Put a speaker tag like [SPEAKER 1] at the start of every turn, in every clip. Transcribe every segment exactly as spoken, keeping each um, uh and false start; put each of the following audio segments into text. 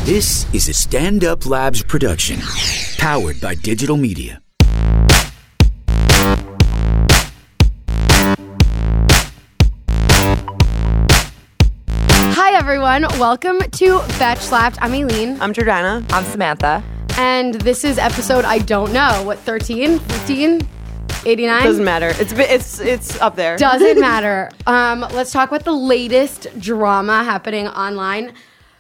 [SPEAKER 1] This is a Stand Up Labs production, powered by digital media.
[SPEAKER 2] Hi, everyone. Welcome to Betch Slapped. I'm Aileen.
[SPEAKER 3] I'm Jordana.
[SPEAKER 4] I'm Samantha.
[SPEAKER 2] And this is episode, I don't know, what, thirteen, fifteen, eighty-nine?
[SPEAKER 3] Doesn't matter. It's it's it's up there.
[SPEAKER 2] Doesn't matter. Um, let's talk about the latest drama happening online.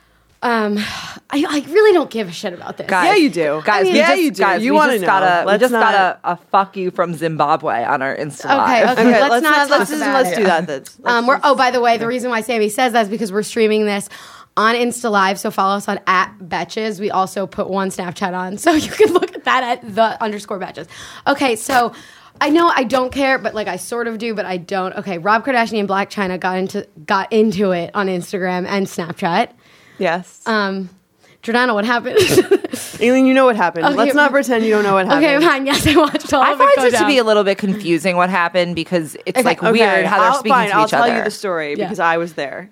[SPEAKER 2] Um, I, I really don't give a shit about this.
[SPEAKER 4] Guys,
[SPEAKER 3] Yeah, you do.
[SPEAKER 4] Guys,
[SPEAKER 2] I mean-
[SPEAKER 4] we
[SPEAKER 3] Yeah,
[SPEAKER 4] just,
[SPEAKER 3] you do.
[SPEAKER 4] Guys,
[SPEAKER 3] You
[SPEAKER 4] we
[SPEAKER 3] wanna
[SPEAKER 4] just
[SPEAKER 3] know.
[SPEAKER 4] got a we
[SPEAKER 3] Let's
[SPEAKER 4] just
[SPEAKER 3] not-
[SPEAKER 4] got a, a fuck you from Zimbabwe on our Insta
[SPEAKER 2] Okay,
[SPEAKER 4] Live.
[SPEAKER 2] okay.
[SPEAKER 3] Okay,
[SPEAKER 2] let's not talk
[SPEAKER 3] let's just,
[SPEAKER 2] about
[SPEAKER 3] let's
[SPEAKER 2] it.
[SPEAKER 3] do that. That's, let's
[SPEAKER 2] Um, we're,
[SPEAKER 3] just-
[SPEAKER 2] oh, by the way, the reason why Sammy says that is because we're streaming this on Insta Live, so follow us on at Betches. We also put one Snapchat on, so you can look at that at the underscore Betches. Okay, so I know I don't care, but like I sort of do, but I don't. Okay, Rob Kardashian and Blac Chyna got into got into it on Instagram and Snapchat.
[SPEAKER 3] yes.
[SPEAKER 2] Um, Jordana, what happened?
[SPEAKER 3] Aileen, you know what happened.
[SPEAKER 2] Okay.
[SPEAKER 3] Let's not pretend you don't know what happened.
[SPEAKER 2] Okay, fine. Yes, I watched all
[SPEAKER 4] I
[SPEAKER 2] of it
[SPEAKER 4] find
[SPEAKER 2] go
[SPEAKER 4] it to
[SPEAKER 2] down.
[SPEAKER 4] be a little bit confusing what happened because it's like
[SPEAKER 3] Okay,
[SPEAKER 4] weird how they're
[SPEAKER 3] I'll,
[SPEAKER 4] speaking
[SPEAKER 3] fine,
[SPEAKER 4] to
[SPEAKER 3] I'll
[SPEAKER 4] each
[SPEAKER 3] tell
[SPEAKER 4] other.
[SPEAKER 3] you the story
[SPEAKER 2] Yeah.
[SPEAKER 3] because I was there.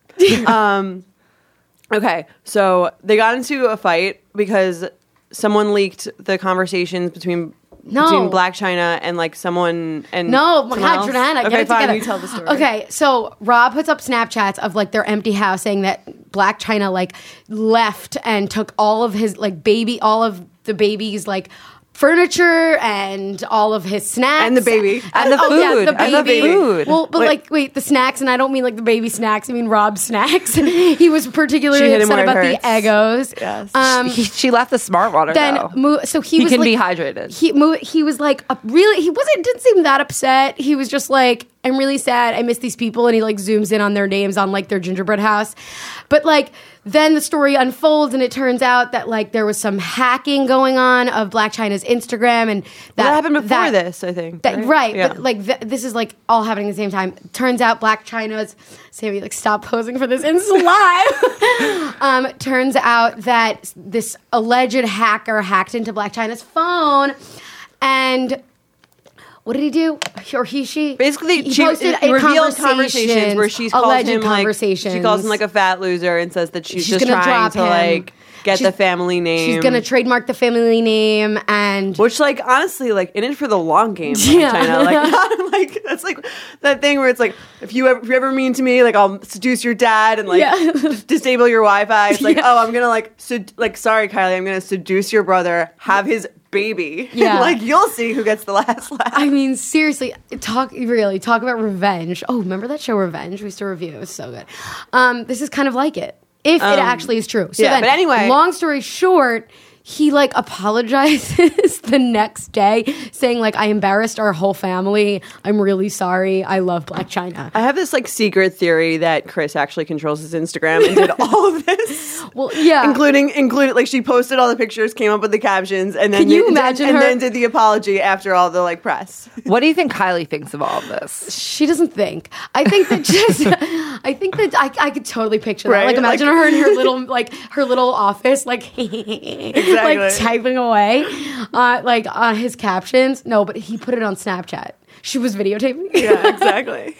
[SPEAKER 3] um, okay, so they got into a fight because someone leaked the conversations between
[SPEAKER 2] No.
[SPEAKER 3] between Blac Chyna and like someone and
[SPEAKER 2] No, my
[SPEAKER 3] someone
[SPEAKER 2] God,
[SPEAKER 3] else.
[SPEAKER 2] Jordana,
[SPEAKER 3] okay,
[SPEAKER 2] get it
[SPEAKER 3] fine,
[SPEAKER 2] together.
[SPEAKER 3] You tell the story.
[SPEAKER 2] Okay, so Rob puts up Snapchats of like their empty house, saying that Blac Chyna like left and took all of his like baby, all of the baby's like furniture and all of his snacks
[SPEAKER 3] And the baby.
[SPEAKER 4] And the
[SPEAKER 2] oh, yeah,
[SPEAKER 4] food.
[SPEAKER 2] the
[SPEAKER 4] And the
[SPEAKER 2] baby.
[SPEAKER 4] food.
[SPEAKER 2] Well, but
[SPEAKER 3] Wait.
[SPEAKER 2] like, wait, the snacks, and I don't mean like the baby snacks. I mean Rob's snacks. He was particularly
[SPEAKER 3] She hit him
[SPEAKER 2] upset
[SPEAKER 3] where it
[SPEAKER 2] about the
[SPEAKER 3] hurts.
[SPEAKER 2] Eggos.
[SPEAKER 3] Yes.
[SPEAKER 2] Um,
[SPEAKER 4] He- she left the smart water
[SPEAKER 2] then
[SPEAKER 4] though.
[SPEAKER 2] mo- so he,
[SPEAKER 4] He
[SPEAKER 2] was
[SPEAKER 4] can
[SPEAKER 2] like,
[SPEAKER 4] be hydrated.
[SPEAKER 2] He mo- he was like a, really he wasn't didn't seem that upset. He was just like, I'm really sad. I miss these people, and he like zooms in on their names on like their gingerbread house. But like then the story unfolds, and it turns out that like there was some hacking going on of Blac Chyna's Instagram, and that,
[SPEAKER 3] That happened before
[SPEAKER 2] that-
[SPEAKER 3] this, I think.
[SPEAKER 2] That, right,
[SPEAKER 3] Yeah.
[SPEAKER 2] but like th- this is like all happening at the same time. Turns out Blac Chyna's Sammy, like stop posing for this Insta Live. um, turns out that this alleged hacker hacked into Blac Chyna's phone, and what did he do? Or he, she?
[SPEAKER 3] Basically,
[SPEAKER 2] he
[SPEAKER 3] she
[SPEAKER 2] posted
[SPEAKER 3] it
[SPEAKER 2] a
[SPEAKER 3] revealed conversations where she's calls
[SPEAKER 2] alleged
[SPEAKER 3] him like
[SPEAKER 2] conversations.
[SPEAKER 3] she calls him like a fat loser and says that she's,
[SPEAKER 2] She's
[SPEAKER 3] just
[SPEAKER 2] gonna
[SPEAKER 3] trying
[SPEAKER 2] drop
[SPEAKER 3] to
[SPEAKER 2] him.
[SPEAKER 3] like get
[SPEAKER 2] She's-
[SPEAKER 3] the family name.
[SPEAKER 2] She's gonna trademark the family name, and
[SPEAKER 3] Which, like, honestly, like, in it for the long game, Blac
[SPEAKER 2] Yeah.
[SPEAKER 3] Chyna. Like, not, like, that's like that thing where it's like, if you ever, if you're ever mean to me, like, I'll seduce your dad and like
[SPEAKER 2] Yeah.
[SPEAKER 3] disable your Wi-Fi. It's like,
[SPEAKER 2] Yeah.
[SPEAKER 3] oh, I'm gonna like, sed- like, sorry, Kylie, I'm gonna seduce your brother, have his baby.
[SPEAKER 2] Yeah.
[SPEAKER 3] Like, you'll see who gets the last laugh.
[SPEAKER 2] I mean, seriously, talk really talk about revenge. Oh, remember that show Revenge? We used to review. It was so good. Um, this is kind of like it, if it actually is true. So
[SPEAKER 3] yeah,
[SPEAKER 2] then,
[SPEAKER 3] but anyway-
[SPEAKER 2] long story short, he like apologizes the next day, saying like, "I embarrassed our whole family. I'm really sorry. I love Blac Chyna."
[SPEAKER 3] I have this like secret theory that Chris actually controls his Instagram and did all of this.
[SPEAKER 2] Well, yeah.
[SPEAKER 3] Including, included, like she posted all the pictures, came up with the captions, and then
[SPEAKER 2] Can you
[SPEAKER 3] did-
[SPEAKER 2] imagine
[SPEAKER 3] and
[SPEAKER 2] her-
[SPEAKER 3] then did the apology after all the like press.
[SPEAKER 4] What do you think Kylie thinks of all of this?
[SPEAKER 2] She doesn't think. I think that just. I think that I, I could totally picture that.
[SPEAKER 3] Right?
[SPEAKER 2] Like imagine
[SPEAKER 3] Like-
[SPEAKER 2] her in her little like her little office, like like typing away, uh, like on his captions. No, but he put it on Snapchat. She was videotaping.
[SPEAKER 3] Yeah, exactly.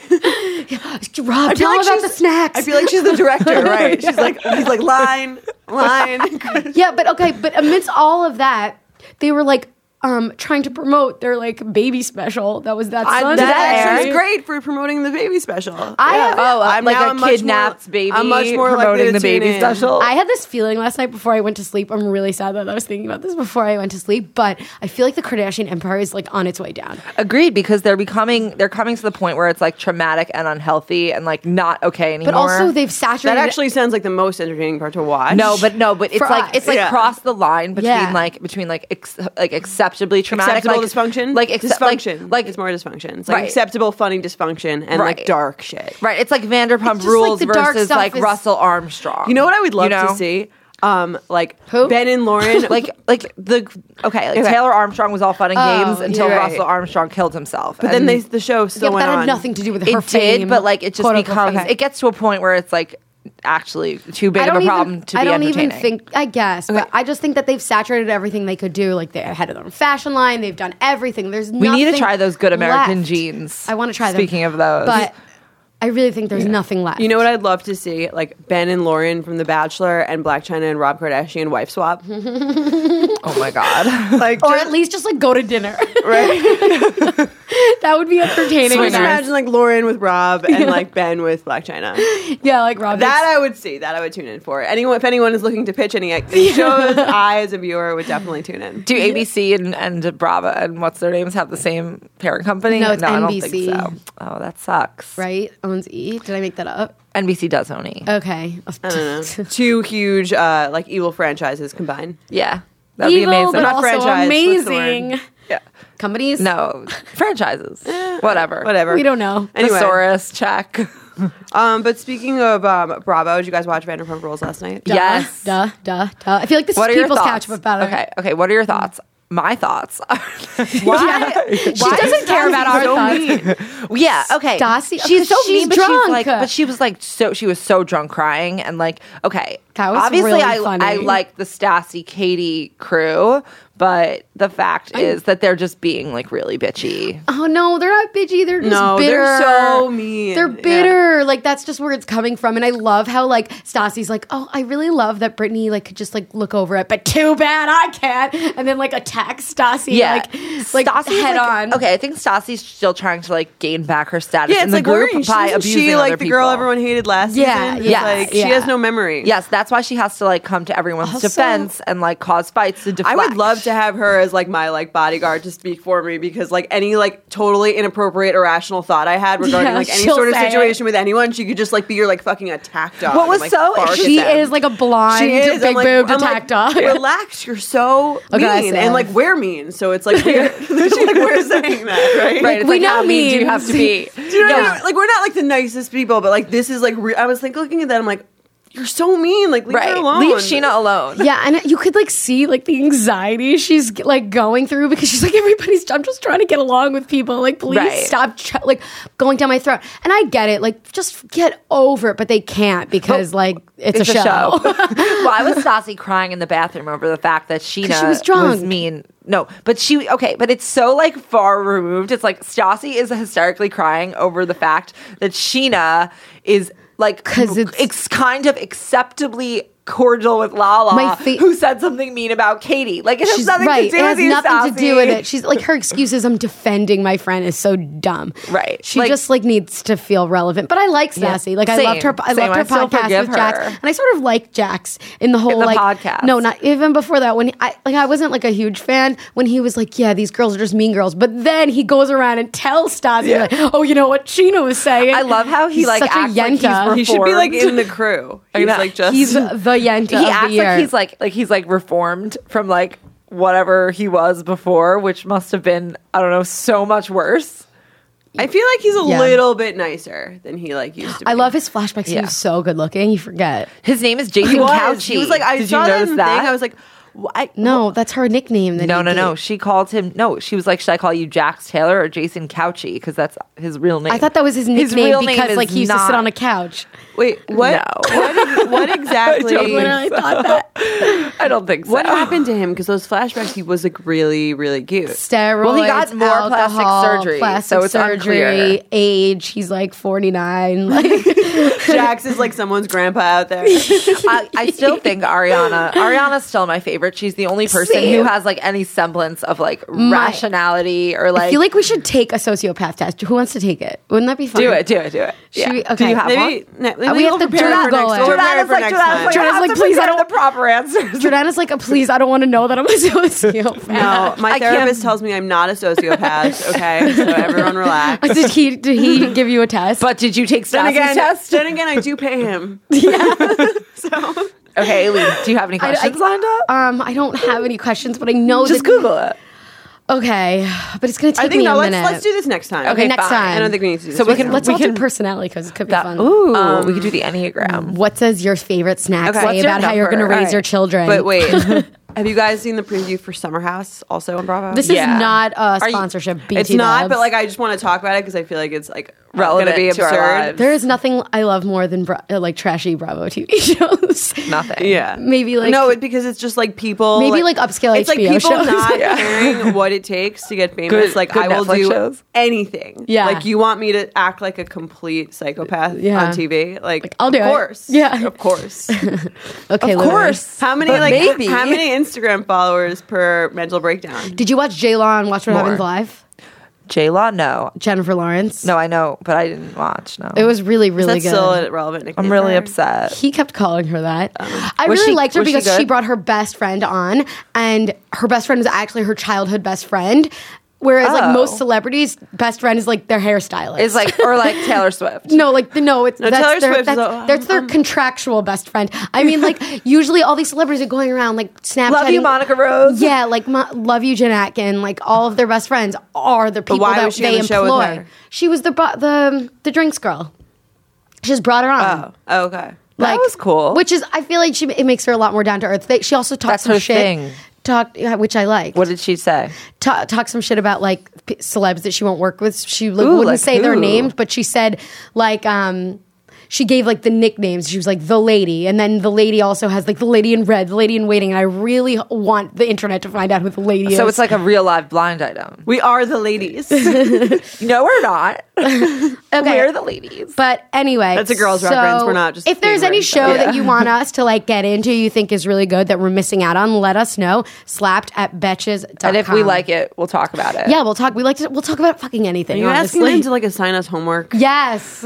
[SPEAKER 2] Rob, tell him about
[SPEAKER 3] she's
[SPEAKER 2] the snacks.
[SPEAKER 3] I feel like she's the director, right? She's like, he's like line, line.
[SPEAKER 2] yeah, but okay, but amidst all of that, they were like. Um, trying to promote their like baby special that was that
[SPEAKER 3] I,
[SPEAKER 2] Sunday.
[SPEAKER 3] that actually is great for promoting the baby special.
[SPEAKER 2] I
[SPEAKER 3] Yeah.
[SPEAKER 2] have-
[SPEAKER 4] Oh,
[SPEAKER 3] I'm
[SPEAKER 4] like
[SPEAKER 3] now
[SPEAKER 4] a
[SPEAKER 3] much
[SPEAKER 4] kidnapped
[SPEAKER 3] more-
[SPEAKER 4] baby
[SPEAKER 3] I'm much more likely
[SPEAKER 4] promoting
[SPEAKER 3] to
[SPEAKER 4] the baby
[SPEAKER 3] tune in.
[SPEAKER 4] special.
[SPEAKER 2] I had this feeling last night before I went to sleep. I'm really sad that I was thinking about this before I went to sleep, but I feel like the Kardashian empire is like on its way down.
[SPEAKER 4] Agreed, because they're becoming they're coming to the point where it's like traumatic and unhealthy and like not okay anymore.
[SPEAKER 2] But also they've saturated.
[SPEAKER 3] That actually sounds like the most entertaining part to watch.
[SPEAKER 4] no, but no, but it's
[SPEAKER 2] For
[SPEAKER 4] like
[SPEAKER 2] us.
[SPEAKER 4] it's like
[SPEAKER 3] Yeah.
[SPEAKER 4] crossed the line between
[SPEAKER 2] Yeah.
[SPEAKER 4] like between like ex- like acceptably traumatic,
[SPEAKER 3] acceptable
[SPEAKER 4] like,
[SPEAKER 3] dysfunction,
[SPEAKER 4] like acce-
[SPEAKER 3] dysfunction.
[SPEAKER 4] like, like
[SPEAKER 3] it's more dysfunction. It's like
[SPEAKER 4] Right.
[SPEAKER 3] acceptable, funny dysfunction, and
[SPEAKER 4] Right.
[SPEAKER 3] like dark shit.
[SPEAKER 4] right. It's like Vanderpump
[SPEAKER 2] It's just
[SPEAKER 4] Rules
[SPEAKER 2] like the dark
[SPEAKER 4] versus
[SPEAKER 2] stuff
[SPEAKER 4] like
[SPEAKER 2] is-
[SPEAKER 4] Russell Armstrong.
[SPEAKER 3] You know what I would love
[SPEAKER 4] You know?
[SPEAKER 3] to see? Um, like
[SPEAKER 2] Who?
[SPEAKER 3] Ben and Lauren,
[SPEAKER 4] like like the okay, like
[SPEAKER 3] Okay.
[SPEAKER 4] Taylor Armstrong was all fun and
[SPEAKER 2] Oh,
[SPEAKER 4] games until
[SPEAKER 3] you're right.
[SPEAKER 4] Russell Armstrong killed himself.
[SPEAKER 3] But then they, the show still
[SPEAKER 2] yeah, but
[SPEAKER 3] went
[SPEAKER 2] that
[SPEAKER 3] on.
[SPEAKER 2] had nothing to do with her
[SPEAKER 4] it
[SPEAKER 2] fame.
[SPEAKER 4] did, but like it just
[SPEAKER 2] quote, unquote,
[SPEAKER 4] becomes
[SPEAKER 2] fame.
[SPEAKER 4] it gets to a point where it's like actually too big
[SPEAKER 2] I
[SPEAKER 4] of
[SPEAKER 2] don't
[SPEAKER 4] a problem
[SPEAKER 2] even,
[SPEAKER 4] to
[SPEAKER 2] I
[SPEAKER 4] be
[SPEAKER 2] don't
[SPEAKER 4] entertaining.
[SPEAKER 2] even think. I guess, but I just think that they've saturated everything they could do. Like they're ahead of their own fashion line. They've done everything. There's
[SPEAKER 4] we need to
[SPEAKER 2] nothing
[SPEAKER 4] try those good American
[SPEAKER 2] left.
[SPEAKER 4] jeans.
[SPEAKER 2] I want to try them.
[SPEAKER 4] Speaking of those,
[SPEAKER 2] but I really think there's nothing left.
[SPEAKER 3] You know what I'd love to see? Like Ben and Lauren from The Bachelor and Black China and Rob Kardashian wife swap.
[SPEAKER 4] Oh my god.
[SPEAKER 3] Like,
[SPEAKER 2] or
[SPEAKER 3] just-
[SPEAKER 2] at least just like go to dinner.
[SPEAKER 3] right?
[SPEAKER 2] That would be entertaining.
[SPEAKER 3] So just
[SPEAKER 2] enough.
[SPEAKER 3] imagine like Lauren with Rob and like Ben with Black China.
[SPEAKER 2] Yeah, like Rob.
[SPEAKER 3] That I would see. That I would tune in for. Anyone, if anyone is looking to pitch any any shows, I as a viewer would definitely tune in.
[SPEAKER 4] Do A B C and, and Bravo and what's their names have the same parent company?
[SPEAKER 2] No, it's
[SPEAKER 4] I
[SPEAKER 2] N
[SPEAKER 4] don't
[SPEAKER 2] B C.
[SPEAKER 4] think so. Oh, that sucks.
[SPEAKER 2] right? Owns E. Did I make that up?
[SPEAKER 4] N B C does own E.
[SPEAKER 2] Okay.
[SPEAKER 3] I don't know. Two huge uh, like evil franchises combined.
[SPEAKER 4] Yeah. That'd be
[SPEAKER 2] Evil,
[SPEAKER 4] amazing.
[SPEAKER 2] but
[SPEAKER 3] Not
[SPEAKER 2] also
[SPEAKER 3] franchise. What's the word?
[SPEAKER 2] amazing.
[SPEAKER 4] Yeah.
[SPEAKER 2] Companies?
[SPEAKER 4] No. Franchises. Whatever.
[SPEAKER 3] Whatever.
[SPEAKER 2] We don't know.
[SPEAKER 3] Anyway.
[SPEAKER 4] Thesaurus, check.
[SPEAKER 3] Um, but speaking of um, Bravo, did you guys watch Vanderpump Rules last night?
[SPEAKER 2] Duh,
[SPEAKER 4] Yes.
[SPEAKER 2] Duh, duh, duh. I feel like this
[SPEAKER 4] What are
[SPEAKER 2] is
[SPEAKER 4] your
[SPEAKER 2] people's
[SPEAKER 4] thoughts?
[SPEAKER 2] couch, but better.
[SPEAKER 4] Okay. Okay. What are your thoughts? My thoughts.
[SPEAKER 2] Why? She doesn't care about our thoughts.
[SPEAKER 4] Yeah. Okay.
[SPEAKER 2] Stassi-
[SPEAKER 4] She's
[SPEAKER 2] okay,
[SPEAKER 4] so
[SPEAKER 2] she's
[SPEAKER 4] mean, but
[SPEAKER 2] drunk.
[SPEAKER 4] she's like, but she was like, so she was so drunk, crying, and like, okay.
[SPEAKER 2] That was
[SPEAKER 4] obviously,
[SPEAKER 2] really
[SPEAKER 4] I
[SPEAKER 2] funny.
[SPEAKER 4] I like the Stassi Katie crew, but the fact is that they're just being like really bitchy.
[SPEAKER 2] Oh no, they're not bitchy. They're just
[SPEAKER 3] No,
[SPEAKER 2] bitter.
[SPEAKER 3] they're so mean.
[SPEAKER 2] They're
[SPEAKER 3] Yeah.
[SPEAKER 2] bitter. Like that's just where it's coming from. And I love how like Stassi's like, oh, I really love that Brittany like could just like look over it, but too bad I can't. And then like attack Stassi.
[SPEAKER 4] Yeah,
[SPEAKER 2] like like
[SPEAKER 4] Stassi's,
[SPEAKER 2] head
[SPEAKER 4] like-
[SPEAKER 2] on.
[SPEAKER 4] Okay, I think Stassi's still trying to like gain back her status
[SPEAKER 3] Yeah,
[SPEAKER 4] in
[SPEAKER 3] it's
[SPEAKER 4] the
[SPEAKER 3] like
[SPEAKER 4] group
[SPEAKER 3] where is
[SPEAKER 4] by
[SPEAKER 3] she,
[SPEAKER 4] abusing
[SPEAKER 3] she
[SPEAKER 4] other
[SPEAKER 3] like the
[SPEAKER 4] people.
[SPEAKER 3] girl everyone hated last
[SPEAKER 2] Yeah,
[SPEAKER 3] season. It's
[SPEAKER 2] yeah,
[SPEAKER 3] like
[SPEAKER 2] yeah.
[SPEAKER 3] she has no memory.
[SPEAKER 4] Yes, that's why she has to like come to everyone's
[SPEAKER 2] Also-
[SPEAKER 4] defense and like cause fights to deflect.
[SPEAKER 3] I would love to have her as like my like bodyguard to speak for me because like any like totally inappropriate irrational thought I had regarding
[SPEAKER 2] Yeah,
[SPEAKER 3] like any
[SPEAKER 2] she'll
[SPEAKER 3] sort of
[SPEAKER 2] say it.
[SPEAKER 3] situation with anyone, she could just like be your like fucking attack dog.
[SPEAKER 4] What
[SPEAKER 3] and,
[SPEAKER 4] was
[SPEAKER 3] like,
[SPEAKER 4] so-
[SPEAKER 3] bark at
[SPEAKER 2] She
[SPEAKER 3] them.
[SPEAKER 2] is like a blonde,
[SPEAKER 3] She is.
[SPEAKER 2] big
[SPEAKER 3] I'm like,
[SPEAKER 2] boobed
[SPEAKER 3] I'm
[SPEAKER 2] attack
[SPEAKER 3] like,
[SPEAKER 2] dog.
[SPEAKER 3] Relax, you're so
[SPEAKER 2] Okay, I
[SPEAKER 3] mean,
[SPEAKER 2] see.
[SPEAKER 3] and like we're mean, so it's like we're, like we're saying that, right?
[SPEAKER 4] Right, it's
[SPEAKER 2] We
[SPEAKER 4] like,
[SPEAKER 2] know
[SPEAKER 4] how mean do you
[SPEAKER 2] memes.
[SPEAKER 4] have to be?
[SPEAKER 3] Do you know what I mean? Like we're not like the nicest people, but like this is like re- I was like looking at that, I'm like, you're so mean. Like leave her
[SPEAKER 4] Right,
[SPEAKER 3] alone.
[SPEAKER 4] leave Sheena alone.
[SPEAKER 2] Yeah, and you could like see like the anxiety she's like going through because she's like everybody's. I'm just trying to get along with people. Like, please
[SPEAKER 4] Right.
[SPEAKER 2] stop tr- like going down my throat. And I get it. Like, just get over it, but they can't because like it's,
[SPEAKER 4] It's
[SPEAKER 2] a,
[SPEAKER 4] a
[SPEAKER 2] show.
[SPEAKER 4] Why was Stassi crying in the bathroom over the fact that Sheena
[SPEAKER 2] she was drunk.
[SPEAKER 4] mean? No, but she okay, but it's so like far removed. It's like Stassi is hysterically crying over the fact that Sheena is like
[SPEAKER 2] 'Cause it's-
[SPEAKER 4] it's kind of acceptably cordial with Lala,
[SPEAKER 2] My fa-
[SPEAKER 4] who said something mean about Katie. Like it has
[SPEAKER 2] She's
[SPEAKER 4] nothing
[SPEAKER 2] right.
[SPEAKER 4] to do
[SPEAKER 2] it
[SPEAKER 4] with
[SPEAKER 2] has
[SPEAKER 4] you,
[SPEAKER 2] nothing to do
[SPEAKER 4] Stassi.
[SPEAKER 2] with it. She's like her excuses. I'm defending my friend is so dumb.
[SPEAKER 4] Right.
[SPEAKER 2] She
[SPEAKER 4] Like-
[SPEAKER 2] just like needs to feel relevant. But I like
[SPEAKER 4] Yeah.
[SPEAKER 2] Sassy. Like I
[SPEAKER 4] Same.
[SPEAKER 2] loved her. I
[SPEAKER 4] Same.
[SPEAKER 2] loved her
[SPEAKER 4] I still
[SPEAKER 2] podcast
[SPEAKER 4] forgive
[SPEAKER 2] with Jax,
[SPEAKER 4] her.
[SPEAKER 2] and I sort of liked Jax in the whole
[SPEAKER 4] In the
[SPEAKER 2] like
[SPEAKER 4] podcast.
[SPEAKER 2] No, not even before that. When he, I like I wasn't like a huge fan when he was like, yeah, these girls are just mean girls. But then he goes around and tells Stassi
[SPEAKER 4] Yeah.
[SPEAKER 2] like, oh, you know what Sheena was saying.
[SPEAKER 4] I love how he
[SPEAKER 2] He's
[SPEAKER 4] like
[SPEAKER 2] such
[SPEAKER 4] acts
[SPEAKER 2] a
[SPEAKER 4] like he's
[SPEAKER 2] yenta.
[SPEAKER 3] He should be like
[SPEAKER 4] reformed.
[SPEAKER 3] in the crew.
[SPEAKER 4] I
[SPEAKER 3] He's
[SPEAKER 4] know.
[SPEAKER 3] like just
[SPEAKER 2] He's the yenta
[SPEAKER 4] he
[SPEAKER 2] of
[SPEAKER 4] acts
[SPEAKER 2] the year.
[SPEAKER 4] like he's like like he's like reformed from like whatever he was before, which must have been I don't know so much worse.
[SPEAKER 3] I feel like he's a
[SPEAKER 2] Yeah.
[SPEAKER 3] little bit nicer than he like used to be.
[SPEAKER 2] I love his flashbacks. He
[SPEAKER 4] Yeah.
[SPEAKER 2] was so good looking. You forget.
[SPEAKER 4] His name is
[SPEAKER 3] He
[SPEAKER 4] Jason
[SPEAKER 3] was.
[SPEAKER 4] Couchy.
[SPEAKER 3] He was like I
[SPEAKER 4] Did
[SPEAKER 3] saw
[SPEAKER 4] you
[SPEAKER 3] that
[SPEAKER 4] notice
[SPEAKER 3] in the
[SPEAKER 4] that?
[SPEAKER 3] thing. I was like, why?
[SPEAKER 2] No, that's her nickname. That
[SPEAKER 4] no,
[SPEAKER 2] he
[SPEAKER 4] no, no.
[SPEAKER 2] gave.
[SPEAKER 4] She called him. No, she was like, "Should I call you Jax Taylor or Jason Couchy?" Because that's his real name.
[SPEAKER 2] I thought that was his
[SPEAKER 4] His
[SPEAKER 2] nickname
[SPEAKER 4] real name
[SPEAKER 2] because
[SPEAKER 4] is
[SPEAKER 2] like he used to sit
[SPEAKER 4] not-
[SPEAKER 2] on a couch.
[SPEAKER 3] Wait, what?
[SPEAKER 4] No.
[SPEAKER 3] What, what exactly?
[SPEAKER 4] I don't
[SPEAKER 2] Literally thought that.
[SPEAKER 4] I don't think so.
[SPEAKER 3] What happened to him? Because those flashbacks, he was like really, really cute.
[SPEAKER 2] Steroids.
[SPEAKER 4] Well, he got more plastic
[SPEAKER 2] alcohol,
[SPEAKER 4] surgery,
[SPEAKER 2] plastic
[SPEAKER 4] so it's
[SPEAKER 2] surgery,
[SPEAKER 4] unclear.
[SPEAKER 2] age. He's like forty-nine. Like
[SPEAKER 3] Jax is like someone's grandpa out there.
[SPEAKER 4] I, I still think Ariana. Ariana's still my favorite. She's the only person
[SPEAKER 2] Same.
[SPEAKER 4] who has like any semblance of like rationality or
[SPEAKER 2] I
[SPEAKER 4] like.
[SPEAKER 2] feel like we should take a sociopath test. Who wants to take it? Wouldn't that be fun?
[SPEAKER 4] do it, do it, do it.
[SPEAKER 2] Should
[SPEAKER 4] Yeah.
[SPEAKER 2] we-
[SPEAKER 4] Do
[SPEAKER 2] okay.
[SPEAKER 4] you have
[SPEAKER 3] Maybe,
[SPEAKER 4] one?
[SPEAKER 3] ne- maybe
[SPEAKER 2] we
[SPEAKER 3] we'll
[SPEAKER 2] have to
[SPEAKER 3] prepare for
[SPEAKER 2] Google
[SPEAKER 3] next.
[SPEAKER 2] it.
[SPEAKER 3] We'll prepare
[SPEAKER 4] Jordana's
[SPEAKER 3] for
[SPEAKER 4] like,
[SPEAKER 3] next
[SPEAKER 4] Jordana's
[SPEAKER 3] time.
[SPEAKER 4] like, I
[SPEAKER 2] Jordana's
[SPEAKER 4] have
[SPEAKER 2] like,
[SPEAKER 4] to
[SPEAKER 2] please, I
[SPEAKER 4] prepare
[SPEAKER 2] don't-
[SPEAKER 4] the proper answers.
[SPEAKER 2] Jordana's like, please, I don't want to know that I'm a sociopath.
[SPEAKER 3] No, my
[SPEAKER 4] I can't-
[SPEAKER 3] therapist tells me I'm not a sociopath. Okay, so everyone relax.
[SPEAKER 2] Did he? Did he give you a test?
[SPEAKER 4] But did you take
[SPEAKER 3] Then
[SPEAKER 4] Stassi's
[SPEAKER 3] again,
[SPEAKER 4] test?
[SPEAKER 3] then again, I do pay him. So
[SPEAKER 4] Okay, Aileen, do you have any
[SPEAKER 2] I-
[SPEAKER 4] questions
[SPEAKER 2] I-
[SPEAKER 4] lined up?
[SPEAKER 2] um, I don't have any questions, but I know
[SPEAKER 4] Just
[SPEAKER 2] that-
[SPEAKER 4] Google it.
[SPEAKER 2] Okay, but it's gonna take
[SPEAKER 3] I think
[SPEAKER 2] me
[SPEAKER 3] no.
[SPEAKER 2] a
[SPEAKER 3] Let's
[SPEAKER 2] minute.
[SPEAKER 3] let's do this next time.
[SPEAKER 2] Okay, next
[SPEAKER 4] fine.
[SPEAKER 2] time.
[SPEAKER 3] I don't think we need to do this.
[SPEAKER 4] So we
[SPEAKER 3] right
[SPEAKER 4] can-
[SPEAKER 3] now.
[SPEAKER 2] Let's
[SPEAKER 4] we
[SPEAKER 2] all
[SPEAKER 4] can-
[SPEAKER 2] do personality because it could be
[SPEAKER 4] That,
[SPEAKER 2] fun.
[SPEAKER 4] ooh, we could do the Enneagram.
[SPEAKER 2] What does your favorite snack
[SPEAKER 3] Okay.
[SPEAKER 2] say
[SPEAKER 3] What's your
[SPEAKER 2] about how you're going to
[SPEAKER 4] number?
[SPEAKER 2] raise
[SPEAKER 4] All
[SPEAKER 2] your
[SPEAKER 4] right.
[SPEAKER 2] children?
[SPEAKER 3] But wait, Have you guys seen the preview for Summer House also on Bravo?
[SPEAKER 2] This
[SPEAKER 4] Yeah.
[SPEAKER 2] is not a
[SPEAKER 4] Are you-
[SPEAKER 2] sponsorship. B T
[SPEAKER 3] it's not,
[SPEAKER 2] Dubs.
[SPEAKER 3] but like I just want to talk about it because I feel like it's like
[SPEAKER 4] Relevant
[SPEAKER 3] gonna be
[SPEAKER 4] to our
[SPEAKER 3] absurd.
[SPEAKER 4] lives.
[SPEAKER 2] there is nothing I love more than bra- uh, like trashy Bravo T V shows.
[SPEAKER 4] Nothing.
[SPEAKER 3] Yeah,
[SPEAKER 2] Maybe, like-
[SPEAKER 3] no, it, because it's just like people
[SPEAKER 2] Maybe, like, upscale
[SPEAKER 3] It's
[SPEAKER 2] H B O
[SPEAKER 3] like people
[SPEAKER 2] shows.
[SPEAKER 3] not
[SPEAKER 4] Yeah.
[SPEAKER 3] caring what it takes to get famous.
[SPEAKER 4] Good-
[SPEAKER 3] like
[SPEAKER 4] good
[SPEAKER 3] I will
[SPEAKER 4] Netflix
[SPEAKER 3] do
[SPEAKER 4] shows.
[SPEAKER 3] anything.
[SPEAKER 2] Yeah.
[SPEAKER 3] like you want me to act like a complete psychopath
[SPEAKER 2] Yeah.
[SPEAKER 3] on T V? Like,
[SPEAKER 2] I'll do
[SPEAKER 3] of
[SPEAKER 2] it.
[SPEAKER 3] course,
[SPEAKER 2] Yeah.
[SPEAKER 3] of course.
[SPEAKER 2] Okay,
[SPEAKER 4] Of
[SPEAKER 2] literally.
[SPEAKER 4] course.
[SPEAKER 3] How many
[SPEAKER 4] But
[SPEAKER 3] like
[SPEAKER 4] maybe.
[SPEAKER 3] how many Instagram followers per mental breakdown?
[SPEAKER 2] Did you watch J Law and Watch What
[SPEAKER 4] More.
[SPEAKER 2] Happens Live?
[SPEAKER 4] J Law? No.
[SPEAKER 2] Jennifer Lawrence.
[SPEAKER 4] No, I know, but I didn't watch. No.
[SPEAKER 2] It was really, really
[SPEAKER 3] That's
[SPEAKER 2] good.
[SPEAKER 3] still a relevant nickname
[SPEAKER 4] I'm really
[SPEAKER 3] for her?
[SPEAKER 4] upset.
[SPEAKER 2] He kept calling her that. I
[SPEAKER 4] Was
[SPEAKER 2] really
[SPEAKER 4] she-
[SPEAKER 2] liked her
[SPEAKER 4] was she
[SPEAKER 2] because she,
[SPEAKER 4] good?
[SPEAKER 2] brought her best friend on, and her best friend was actually her childhood best friend. Whereas, like
[SPEAKER 4] Oh.
[SPEAKER 2] most celebrities, best friend is like their hairstylist.
[SPEAKER 4] It's like, or like Taylor Swift.
[SPEAKER 2] no, like the, no, it's
[SPEAKER 3] No,
[SPEAKER 2] that's
[SPEAKER 3] Taylor
[SPEAKER 2] their
[SPEAKER 3] Swift is
[SPEAKER 2] that's,
[SPEAKER 3] a-
[SPEAKER 2] that's their contractual best friend. I mean, like usually all these celebrities are going around like Snapchatting.
[SPEAKER 4] Love you, Monica Rose.
[SPEAKER 2] Yeah, like mo- love you, Jen Atkin. Like all of their best friends are the people
[SPEAKER 3] why
[SPEAKER 2] that
[SPEAKER 3] was she
[SPEAKER 2] they
[SPEAKER 3] on the show with
[SPEAKER 2] employ.
[SPEAKER 3] her?
[SPEAKER 2] She was the bu- the the drinks girl. She just brought her on.
[SPEAKER 3] Oh, oh, okay.
[SPEAKER 4] That was cool.
[SPEAKER 2] Which is, I feel like she it makes her a lot more down to earth. They, she also talks
[SPEAKER 4] That's
[SPEAKER 2] some
[SPEAKER 4] her
[SPEAKER 2] shit.
[SPEAKER 4] thing.
[SPEAKER 2] Talk, yeah, which I like.
[SPEAKER 4] What did she say?
[SPEAKER 2] Ta- talk some shit about like p- celebs that she won't work with. She like,
[SPEAKER 4] Ooh,
[SPEAKER 2] wouldn't
[SPEAKER 4] like
[SPEAKER 2] say their
[SPEAKER 4] who?
[SPEAKER 2] names, but she said like um she gave like the nicknames. She was like the lady, and then the lady also has like the lady in red, the lady in waiting. And I really want the internet to find out who the lady is.
[SPEAKER 4] So it's like a real live blind item.
[SPEAKER 3] We are the ladies.
[SPEAKER 4] No, we're not.
[SPEAKER 2] okay.
[SPEAKER 4] We're the ladies.
[SPEAKER 2] But anyway,
[SPEAKER 3] That's a girls'
[SPEAKER 2] so
[SPEAKER 3] reference. We're not just
[SPEAKER 2] If there's
[SPEAKER 3] being
[SPEAKER 2] any
[SPEAKER 3] racist.
[SPEAKER 2] show
[SPEAKER 3] Yeah.
[SPEAKER 2] that you want us to like get into, you think is really good that we're missing out on, let us know. Slapped at betches dot com.
[SPEAKER 4] And if we like it, we'll talk about it.
[SPEAKER 2] yeah, we'll talk. We like to. We'll talk about fucking anything.
[SPEAKER 3] Are you asking
[SPEAKER 2] honestly.
[SPEAKER 3] them to like assign us homework?
[SPEAKER 2] Yes.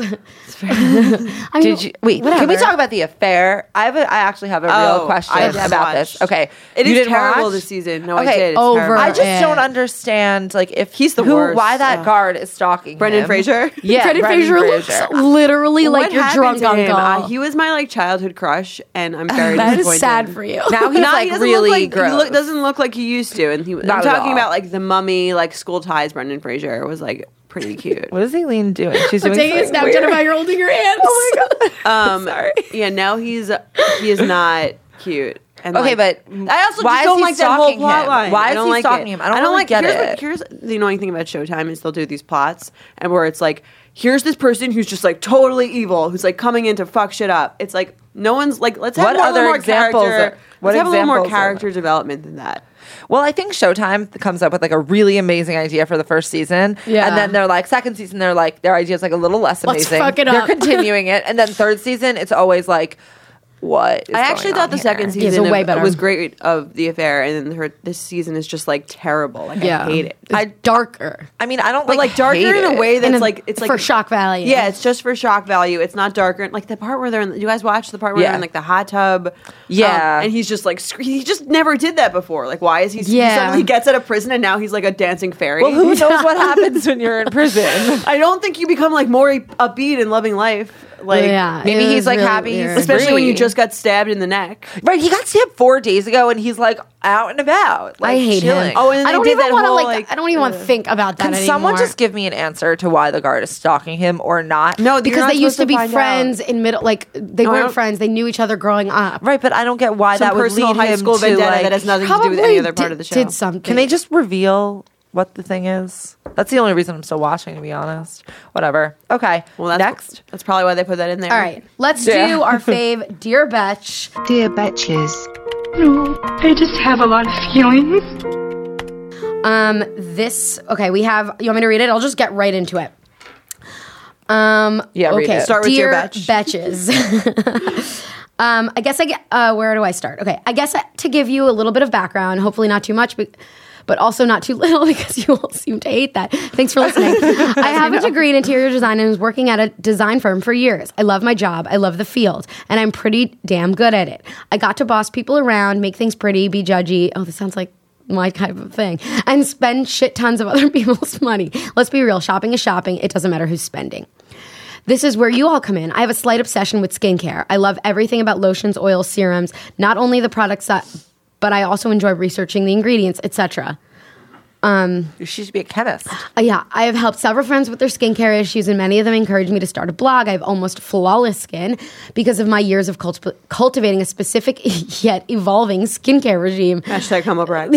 [SPEAKER 2] I mean,
[SPEAKER 4] Did you wait? Can we
[SPEAKER 2] whatever.
[SPEAKER 4] talk about the affair? I have. A, I actually have a real
[SPEAKER 3] Oh,
[SPEAKER 4] question
[SPEAKER 3] I have
[SPEAKER 4] about this.
[SPEAKER 3] watched.
[SPEAKER 4] Okay,
[SPEAKER 3] It
[SPEAKER 4] you
[SPEAKER 3] is
[SPEAKER 4] didn't
[SPEAKER 3] terrible
[SPEAKER 4] watch?
[SPEAKER 3] this season. No, I
[SPEAKER 4] Okay,
[SPEAKER 3] did. It's
[SPEAKER 2] over
[SPEAKER 3] terrible.
[SPEAKER 4] I just
[SPEAKER 2] it.
[SPEAKER 4] don't understand. Like, if
[SPEAKER 3] He's the
[SPEAKER 4] who,
[SPEAKER 3] worst.
[SPEAKER 4] why that
[SPEAKER 3] Ugh.
[SPEAKER 4] guard is stalking
[SPEAKER 3] Brendan
[SPEAKER 4] him.
[SPEAKER 3] Fraser?
[SPEAKER 4] Yeah,
[SPEAKER 2] Brendan Fraser looks literally like
[SPEAKER 3] What
[SPEAKER 2] your
[SPEAKER 3] happened
[SPEAKER 2] drunk
[SPEAKER 3] to him?
[SPEAKER 2] uncle.
[SPEAKER 3] Uh, he was my like childhood crush, and I'm very
[SPEAKER 2] that
[SPEAKER 3] disappointed.
[SPEAKER 2] is sad for you.
[SPEAKER 4] Now he's
[SPEAKER 3] Now
[SPEAKER 4] like
[SPEAKER 3] he doesn't
[SPEAKER 4] really
[SPEAKER 3] look like,
[SPEAKER 4] gross.
[SPEAKER 3] He look, doesn't look like he used to, and he.
[SPEAKER 4] Not
[SPEAKER 3] I'm
[SPEAKER 4] at
[SPEAKER 3] talking
[SPEAKER 4] all.
[SPEAKER 3] about like the mummy, like School Ties. Brendan Fraser was like pretty cute.
[SPEAKER 4] What is Eileen doing? She's
[SPEAKER 2] I'm
[SPEAKER 4] doing
[SPEAKER 2] taking a
[SPEAKER 4] something
[SPEAKER 2] Snapchat
[SPEAKER 4] weird.
[SPEAKER 2] of how you're holding your hands.
[SPEAKER 4] Oh my god.
[SPEAKER 3] Um,
[SPEAKER 4] Sorry.
[SPEAKER 3] Yeah, now he's he is not cute. And
[SPEAKER 4] Okay,
[SPEAKER 3] like,
[SPEAKER 4] but
[SPEAKER 3] I also
[SPEAKER 4] why
[SPEAKER 3] just
[SPEAKER 4] is
[SPEAKER 3] don't
[SPEAKER 4] he
[SPEAKER 3] like that whole
[SPEAKER 4] stalking
[SPEAKER 3] plot
[SPEAKER 4] him?
[SPEAKER 3] line.
[SPEAKER 4] Why
[SPEAKER 3] I
[SPEAKER 4] is
[SPEAKER 3] don't
[SPEAKER 4] he
[SPEAKER 3] like
[SPEAKER 4] stalking
[SPEAKER 3] it.
[SPEAKER 4] him? I don't really
[SPEAKER 3] like,
[SPEAKER 4] get
[SPEAKER 3] here's
[SPEAKER 4] it.
[SPEAKER 3] What, here's the annoying thing about Showtime is they'll do these plots and where it's like, here's this person who's just like totally evil, who's like coming in to fuck shit up. It's like no one's like, let's have
[SPEAKER 4] What
[SPEAKER 3] a little
[SPEAKER 4] other
[SPEAKER 3] more
[SPEAKER 4] examples
[SPEAKER 3] character.
[SPEAKER 4] are- what
[SPEAKER 3] let's have a little more
[SPEAKER 4] examples are
[SPEAKER 3] character
[SPEAKER 4] there?
[SPEAKER 3] development than that.
[SPEAKER 4] Well, I think Showtime comes up with like a really amazing idea for the first season,
[SPEAKER 2] Yeah.
[SPEAKER 4] and then they're like second season, they're like their idea is like a little less
[SPEAKER 2] Let's
[SPEAKER 4] amazing.
[SPEAKER 2] fuck it
[SPEAKER 4] They're
[SPEAKER 2] up.
[SPEAKER 4] continuing it, and then third season, it's always like, what? Is
[SPEAKER 3] I actually
[SPEAKER 4] going
[SPEAKER 3] thought
[SPEAKER 4] on
[SPEAKER 3] the
[SPEAKER 4] here?
[SPEAKER 3] second
[SPEAKER 2] Yeah, it's
[SPEAKER 3] season
[SPEAKER 2] way
[SPEAKER 3] of-
[SPEAKER 2] better.
[SPEAKER 3] was great of The Affair, and then her this season is just like terrible. Like
[SPEAKER 2] Yeah.
[SPEAKER 3] I hate it.
[SPEAKER 2] It's darker.
[SPEAKER 4] I mean, I don't
[SPEAKER 3] But like,
[SPEAKER 4] like
[SPEAKER 3] darker
[SPEAKER 4] hate
[SPEAKER 3] in a
[SPEAKER 4] it.
[SPEAKER 3] way that's
[SPEAKER 2] In a-
[SPEAKER 3] like it's like
[SPEAKER 2] for shock value.
[SPEAKER 3] Yeah, it's just for shock value. It's not darker. Like the part where they're in. You guys watch the part where
[SPEAKER 4] Yeah.
[SPEAKER 3] they're in like the hot tub.
[SPEAKER 4] Yeah.
[SPEAKER 3] um, and he's just like scre- he just never did that before. Like why is he?
[SPEAKER 2] Yeah.
[SPEAKER 3] He suddenly gets out of prison and now he's like a dancing fairy.
[SPEAKER 4] Well, who knows what happens when you're in prison?
[SPEAKER 3] I don't think you become like more upbeat and loving life. Like
[SPEAKER 2] yeah,
[SPEAKER 4] maybe
[SPEAKER 2] it
[SPEAKER 4] he's,
[SPEAKER 2] was
[SPEAKER 4] like,
[SPEAKER 2] really
[SPEAKER 4] happy he's
[SPEAKER 2] weird.
[SPEAKER 3] especially when you
[SPEAKER 4] Free.
[SPEAKER 3] just got stabbed in the neck.
[SPEAKER 4] Right, he got stabbed four days ago, and he's like out and about. Like,
[SPEAKER 2] I hate
[SPEAKER 4] chilling.
[SPEAKER 2] him.
[SPEAKER 3] Oh, and
[SPEAKER 2] I
[SPEAKER 3] they
[SPEAKER 2] don't
[SPEAKER 3] did
[SPEAKER 2] even
[SPEAKER 3] that
[SPEAKER 2] want to
[SPEAKER 3] whole,
[SPEAKER 2] like,
[SPEAKER 3] like,
[SPEAKER 2] I don't even want to think about that
[SPEAKER 4] Can
[SPEAKER 2] anymore.
[SPEAKER 4] someone just give me an answer to why the guard is stalking him or not?
[SPEAKER 3] No, you're
[SPEAKER 2] because
[SPEAKER 3] not
[SPEAKER 2] they used to
[SPEAKER 3] supposed
[SPEAKER 2] be
[SPEAKER 3] find
[SPEAKER 2] friends
[SPEAKER 3] out.
[SPEAKER 2] in middle, like they
[SPEAKER 3] No, I
[SPEAKER 2] weren't
[SPEAKER 3] don't-
[SPEAKER 2] friends. They knew each other growing up.
[SPEAKER 4] Right, but I don't get why
[SPEAKER 3] Some
[SPEAKER 4] that would
[SPEAKER 3] personal
[SPEAKER 4] lead
[SPEAKER 3] high
[SPEAKER 4] him
[SPEAKER 3] school
[SPEAKER 4] to
[SPEAKER 3] vendetta
[SPEAKER 4] like.
[SPEAKER 3] that has nothing to do
[SPEAKER 2] Probably
[SPEAKER 3] with any other part
[SPEAKER 2] did,
[SPEAKER 3] of the show.
[SPEAKER 2] did something.
[SPEAKER 4] Can they just reveal what the thing is? That's the only reason I'm still watching, to be honest. Whatever. Okay.
[SPEAKER 3] Well, that's,
[SPEAKER 4] next.
[SPEAKER 3] That's probably why they put that in there.
[SPEAKER 2] All right, let's
[SPEAKER 4] Yeah.
[SPEAKER 2] do our fave, Dear Betch.
[SPEAKER 5] Dear Betches.
[SPEAKER 6] No, I just have a lot of feelings.
[SPEAKER 2] Um, this okay. We have. You want me to read it? I'll just get right into it. Um,
[SPEAKER 4] Yeah, read
[SPEAKER 2] okay.
[SPEAKER 4] it.
[SPEAKER 3] Start with
[SPEAKER 2] Dear
[SPEAKER 3] Dear Betch.
[SPEAKER 2] Betches. um, I guess I get. Uh, where do I start? Okay, I guess to give you a little bit of background, hopefully not too much, but. But also not too little because you all seem to hate that. Thanks for listening. I have a degree in interior design and was working at a design firm for years. I love my job. I love the field. And I'm pretty damn good at it. I got to boss people around, make things pretty, be judgy. Oh, this sounds like my type of thing. And spend shit tons of other people's money. Let's be real. Shopping is shopping. It doesn't matter who's spending. This is where you all come in. I have a slight obsession with skincare. I love everything about lotions, oils, serums, not only the products that, but I also enjoy researching the ingredients, et cetera.
[SPEAKER 4] She should be a chemist.
[SPEAKER 2] Uh, yeah, I have helped several friends with their skincare issues, and many of them encouraged me to start a blog. I have almost flawless skin because of my years of culti- cultivating a specific yet evolving skincare regime.
[SPEAKER 3] Hashtag humble brag.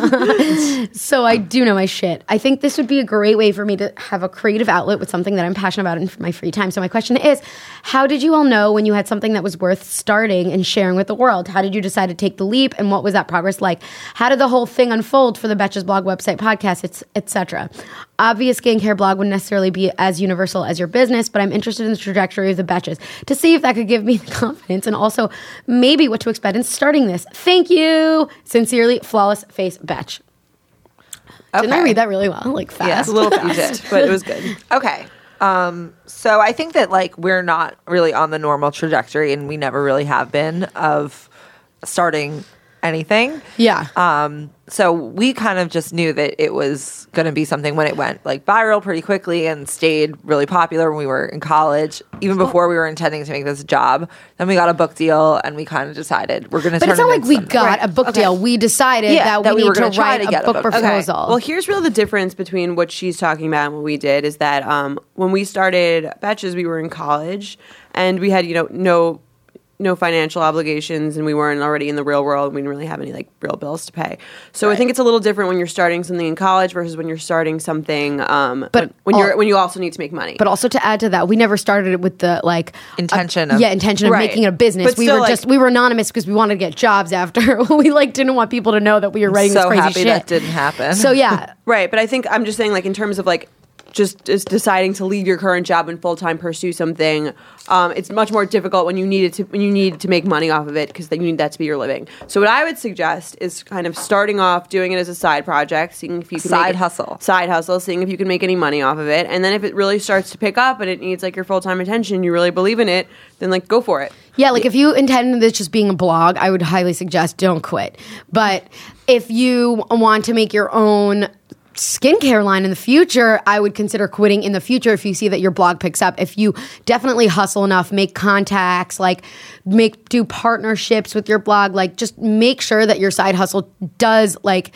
[SPEAKER 2] So I do know my shit. I think this would be a great way for me to have a creative outlet with something that I'm passionate about in my free time. So my question is, how did you all know when you had something that was worth starting and sharing with the world? How did you decide to take the leap, and what was that progress like? How did the whole thing unfold for the Betches blog, website, podcast, et cetera? Obvious skincare blog wouldn't necessarily be as universal as your business, but I'm interested in the trajectory of the Betches to see if that could give me the confidence and also maybe what to expect in starting this. Thank you. Sincerely, Flawless Face Betch. Didn't I
[SPEAKER 4] Okay.
[SPEAKER 2] read that really well? Like fast.
[SPEAKER 3] It's a little fast, but it was good.
[SPEAKER 4] Okay. Um, so I think that like we're not really on the normal trajectory, and we never really have been, of starting anything.
[SPEAKER 2] Yeah.
[SPEAKER 4] Um, so we kind of just knew that it was going to be something when it went like viral pretty quickly and stayed really popular when we were in college, even before we were intending to make this a job. Then we got a book deal, and we kind of decided we're going to
[SPEAKER 2] But
[SPEAKER 4] turn
[SPEAKER 2] it's not
[SPEAKER 4] it
[SPEAKER 2] like
[SPEAKER 4] into
[SPEAKER 2] we
[SPEAKER 4] something.
[SPEAKER 2] got
[SPEAKER 3] Right.
[SPEAKER 2] a book
[SPEAKER 3] Okay.
[SPEAKER 2] deal. We decided
[SPEAKER 4] Yeah,
[SPEAKER 2] that,
[SPEAKER 4] that
[SPEAKER 2] we
[SPEAKER 4] we were
[SPEAKER 2] need to
[SPEAKER 4] gonna try
[SPEAKER 2] write
[SPEAKER 4] to
[SPEAKER 2] a
[SPEAKER 4] get a
[SPEAKER 2] book
[SPEAKER 4] book deal.
[SPEAKER 2] proposal.
[SPEAKER 3] Well, here's really the difference between what she's talking about and what we did is that um, when we started Betches, we were in college and we had, you know, no no financial obligations, and we weren't already in the real world. We didn't really have any like real bills to pay. So I think it's a little different when you're starting something in college versus when you're starting something um,
[SPEAKER 2] But
[SPEAKER 3] when, when
[SPEAKER 2] all-
[SPEAKER 3] you're when you also need to make money.
[SPEAKER 2] But also to add to that, we never started it with the like
[SPEAKER 4] Intention
[SPEAKER 2] a-
[SPEAKER 4] of-
[SPEAKER 2] yeah, intention of
[SPEAKER 3] Right.
[SPEAKER 2] making a business.
[SPEAKER 3] But
[SPEAKER 2] we
[SPEAKER 3] still,
[SPEAKER 2] were
[SPEAKER 3] like-
[SPEAKER 2] just we were anonymous because we wanted to get jobs after. We like didn't want people to know that we were writing this
[SPEAKER 4] So
[SPEAKER 2] crazy
[SPEAKER 4] happy
[SPEAKER 2] shit.
[SPEAKER 4] that didn't happen.
[SPEAKER 2] So yeah,
[SPEAKER 3] Right, but I think I'm just saying, like, in terms of like just, just deciding to leave your current job and full time pursue something, um, it's much more difficult when you need it to when you need to make money off of it because then you need that to be your living. So what I would suggest is kind of starting off doing it as a side project, seeing if you can
[SPEAKER 4] Side
[SPEAKER 3] make it-
[SPEAKER 4] hustle.
[SPEAKER 3] side hustle, seeing if you can make any money off of it, and then if it really starts to pick up and it needs like your full time attention, you really believe in it, then like go for it.
[SPEAKER 2] yeah. Like if you intended this just being a blog, I would highly suggest don't quit. But if you want to make your own skincare line in the future, I would consider quitting in the future if you see that your blog picks up. If you definitely hustle enough, make contacts, like make do partnerships with your blog, like just make sure that your side hustle does like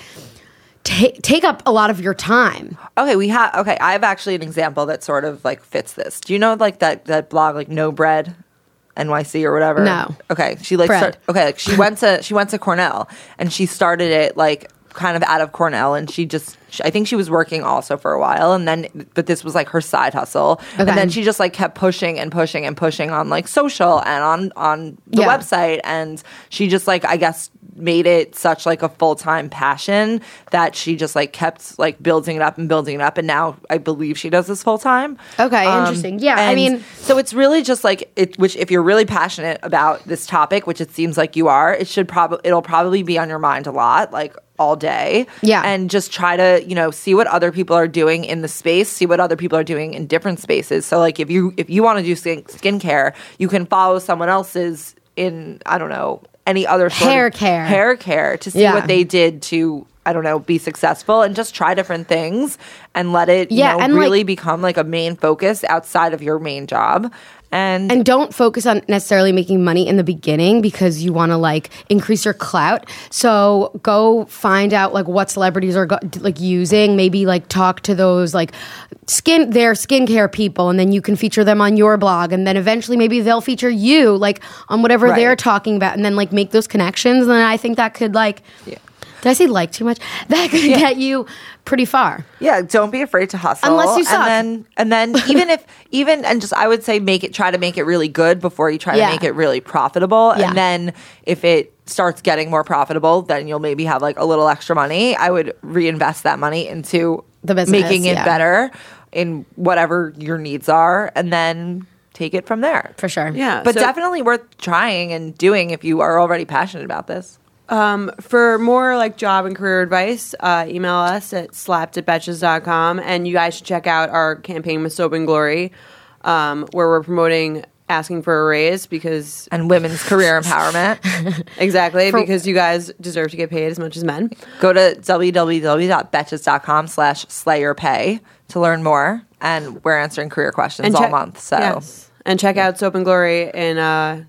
[SPEAKER 2] take take up a lot of your time.
[SPEAKER 4] Okay, we have. Okay, I have actually an example that sort of like fits this. Do you know like that that blog like No Bread N Y C or whatever?
[SPEAKER 2] No.
[SPEAKER 4] Okay, she like
[SPEAKER 2] Bread.
[SPEAKER 4] start, okay, like she went to she went to Cornell and she started it like kind of out of Cornell, and she just she, I think she was working also for a while, and then but this was like her side hustle, and
[SPEAKER 2] Okay.
[SPEAKER 4] then she just like kept pushing and pushing and pushing on like social and on on the
[SPEAKER 2] Yeah.
[SPEAKER 4] website, and she just like I guess made it such like a full-time passion that she just like kept like building it up and building it up, and now I believe she does this full-time.
[SPEAKER 2] Okay, interesting. Yeah, I
[SPEAKER 4] and
[SPEAKER 2] mean-
[SPEAKER 4] so it's really just like it which if you're really passionate about this topic, which it seems like you are, it should probably it'll probably be on your mind a lot, like all day.
[SPEAKER 2] Yeah.
[SPEAKER 4] And just try to, you know, see what other people are doing in the space, see what other people are doing in different spaces. So like if you if you want to do skin skincare, you can follow someone else's in, I don't know, any other sort
[SPEAKER 2] Hair
[SPEAKER 4] of
[SPEAKER 2] care.
[SPEAKER 4] hair care to see
[SPEAKER 2] Yeah.
[SPEAKER 4] what they did to, I don't know, be successful, and just try different things and let it, you
[SPEAKER 2] Yeah,
[SPEAKER 4] know,
[SPEAKER 2] and, like-
[SPEAKER 4] really become like a main focus outside of your main job. And,
[SPEAKER 2] And don't focus on necessarily making money in the beginning because you want to like increase your clout. So go find out like what celebrities are go- like using. Maybe like talk to those like skin their skincare people, and then you can feature them on your blog. And then eventually maybe they'll feature you like on whatever
[SPEAKER 4] Right.
[SPEAKER 2] they're talking about, and then like make those connections. And then I think that could like.
[SPEAKER 4] Yeah.
[SPEAKER 2] Did I say like too much? That could get you pretty far.
[SPEAKER 4] yeah, don't be afraid to hustle.
[SPEAKER 2] Unless you suck.
[SPEAKER 4] And then, and then even if, even, and just, I would say make it, try to make it really good before you try
[SPEAKER 2] Yeah.
[SPEAKER 4] to make it really profitable.
[SPEAKER 2] Yeah.
[SPEAKER 4] And then if it starts getting more profitable, then you'll maybe have like a little extra money. I would reinvest that money into
[SPEAKER 2] The business,
[SPEAKER 4] making it
[SPEAKER 2] yeah.
[SPEAKER 4] better in whatever your needs are, and then take it from there.
[SPEAKER 2] For sure.
[SPEAKER 3] Yeah,
[SPEAKER 4] But
[SPEAKER 3] so-
[SPEAKER 4] definitely worth trying and doing if you are already passionate about this.
[SPEAKER 3] Um, for more like job and career advice, uh, email us at slapped at betches dot com, and you guys should check out our campaign with Soap and Glory, um, where we're promoting asking for a raise because
[SPEAKER 4] And women's career empowerment.
[SPEAKER 3] exactly because you guys deserve to get paid as much as men.
[SPEAKER 4] Go to w w w dot betches dot com slash slayerpay to learn more. And we're answering career questions all
[SPEAKER 3] check-
[SPEAKER 4] month. So
[SPEAKER 3] yes. and check out Soap and Glory in uh,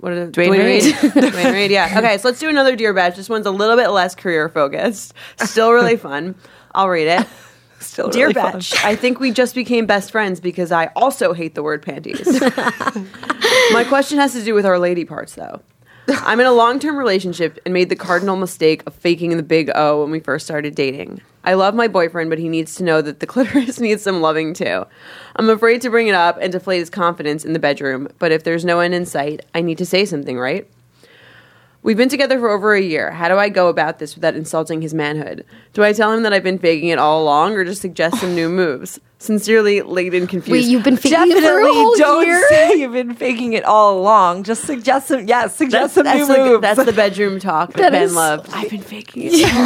[SPEAKER 3] what is it?
[SPEAKER 4] Dwayne Reed.
[SPEAKER 3] Dwayne Reed, yeah. Okay, so let's do another Dear Betch. This one's a little bit less career focused. Still really fun. I'll read it.
[SPEAKER 4] Still
[SPEAKER 3] Dear
[SPEAKER 4] really fun.
[SPEAKER 3] Betch, I think we just became best friends because I also hate the word panties. My question has to do with our lady parts, though. I'm in a long-term relationship and made the cardinal mistake of faking the big O when we first started dating. I love my boyfriend, but he needs to know that the clitoris needs some loving too. I'm afraid to bring it up and deflate his confidence in the bedroom, but if there's no end in sight, I need to say something, right? We've been together for over a year. How do I go about this without insulting his manhood? Do I tell him that I've been faking it all along or just suggest some new moves? Sincerely, late and confused.
[SPEAKER 2] Wait, you've been faking it for a
[SPEAKER 4] Definitely
[SPEAKER 2] whole
[SPEAKER 4] don't
[SPEAKER 2] year?
[SPEAKER 4] say you've been faking it all along. Just suggest some, yes, suggest some new
[SPEAKER 3] that's, like,
[SPEAKER 4] moves.
[SPEAKER 3] that's the bedroom talk that,
[SPEAKER 2] That
[SPEAKER 3] Ben
[SPEAKER 2] is-
[SPEAKER 3] loved. I've been faking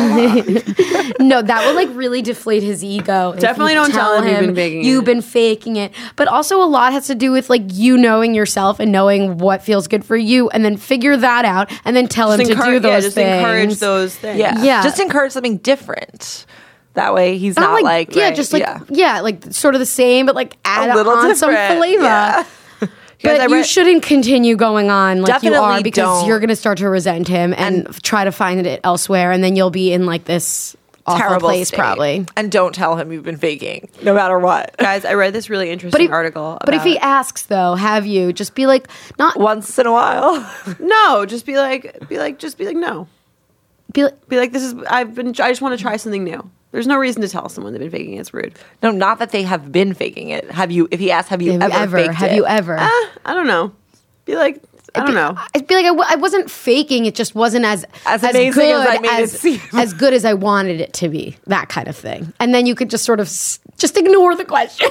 [SPEAKER 3] it.
[SPEAKER 2] No, that would like really deflate his ego. if
[SPEAKER 3] Definitely
[SPEAKER 2] you
[SPEAKER 3] don't tell him you've been faking
[SPEAKER 2] You've
[SPEAKER 3] it.
[SPEAKER 2] been faking it. But also a lot has to do with like you knowing yourself and knowing what feels good for you, and then figure that out, and then tell him
[SPEAKER 3] Just
[SPEAKER 2] to do
[SPEAKER 3] encourage-
[SPEAKER 2] those
[SPEAKER 3] yeah, just
[SPEAKER 2] things.
[SPEAKER 3] encourage those things.
[SPEAKER 4] yeah.
[SPEAKER 2] Yeah.
[SPEAKER 4] Just encourage something different. That way he's
[SPEAKER 2] Not
[SPEAKER 4] not, like,
[SPEAKER 2] yeah,
[SPEAKER 4] right,
[SPEAKER 2] just like
[SPEAKER 4] yeah.
[SPEAKER 2] yeah. like sort of the same, but like add
[SPEAKER 4] A little
[SPEAKER 2] on some
[SPEAKER 4] different,
[SPEAKER 2] flavor.
[SPEAKER 4] yeah.
[SPEAKER 3] Guys,
[SPEAKER 2] But
[SPEAKER 3] I
[SPEAKER 2] you
[SPEAKER 3] read-
[SPEAKER 2] shouldn't continue going on like you
[SPEAKER 4] Definitely
[SPEAKER 2] are, because
[SPEAKER 4] don't.
[SPEAKER 2] you're going to start to resent him and, try to find it elsewhere, and then you'll be in like this awful
[SPEAKER 4] terrible
[SPEAKER 2] place
[SPEAKER 4] state.
[SPEAKER 2] probably.
[SPEAKER 4] And don't tell him you've been faking, no matter what.
[SPEAKER 3] Guys, I read this really interesting
[SPEAKER 2] But if,
[SPEAKER 3] article.
[SPEAKER 2] but if
[SPEAKER 3] about-
[SPEAKER 2] he asks though, have you just be like not
[SPEAKER 4] Once in a while.
[SPEAKER 3] no, just be like, be like, just be like, no,
[SPEAKER 2] be like,
[SPEAKER 3] be like, this is. I've been. I just want to try something new. There's no reason to tell someone they've been faking it. It's rude.
[SPEAKER 4] No, not that they have been faking it. Have you, if he asks, have you
[SPEAKER 2] have you
[SPEAKER 4] ever,
[SPEAKER 2] ever
[SPEAKER 4] faked
[SPEAKER 2] have
[SPEAKER 4] it?
[SPEAKER 2] you ever
[SPEAKER 3] Ah, I don't know. Be like, I don't know.
[SPEAKER 2] I'd be like, I, w- I wasn't faking. It just wasn't as
[SPEAKER 4] As amazing
[SPEAKER 2] good
[SPEAKER 4] as I made it seem.
[SPEAKER 2] as good as I wanted it to be. That kind of thing. And then you could just sort of s- just ignore the question.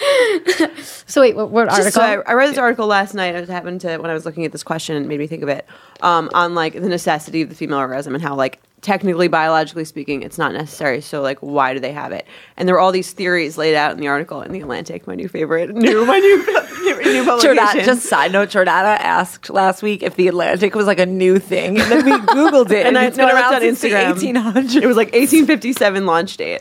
[SPEAKER 2] So wait, what, what article?
[SPEAKER 3] So I, I read this article last night. It happened to when I was looking at this question, and made me think of it um, on like the necessity of the female orgasm and how like technically, biologically speaking, it's not necessary. So like, why do they have it? And there were all these theories laid out in the article in the Atlantic, my new favorite, new my new new, new publication.
[SPEAKER 4] Jordana, just side note, Jordana asked last week if the Atlantic was like a new thing, and then we Googled it,
[SPEAKER 3] and
[SPEAKER 4] and,
[SPEAKER 3] I
[SPEAKER 4] it's
[SPEAKER 3] no,
[SPEAKER 4] been
[SPEAKER 3] I
[SPEAKER 4] around
[SPEAKER 3] looked on
[SPEAKER 4] since the
[SPEAKER 3] Instagram.
[SPEAKER 4] eighteen hundreds.
[SPEAKER 3] It was like eighteen fifty-seven launch date.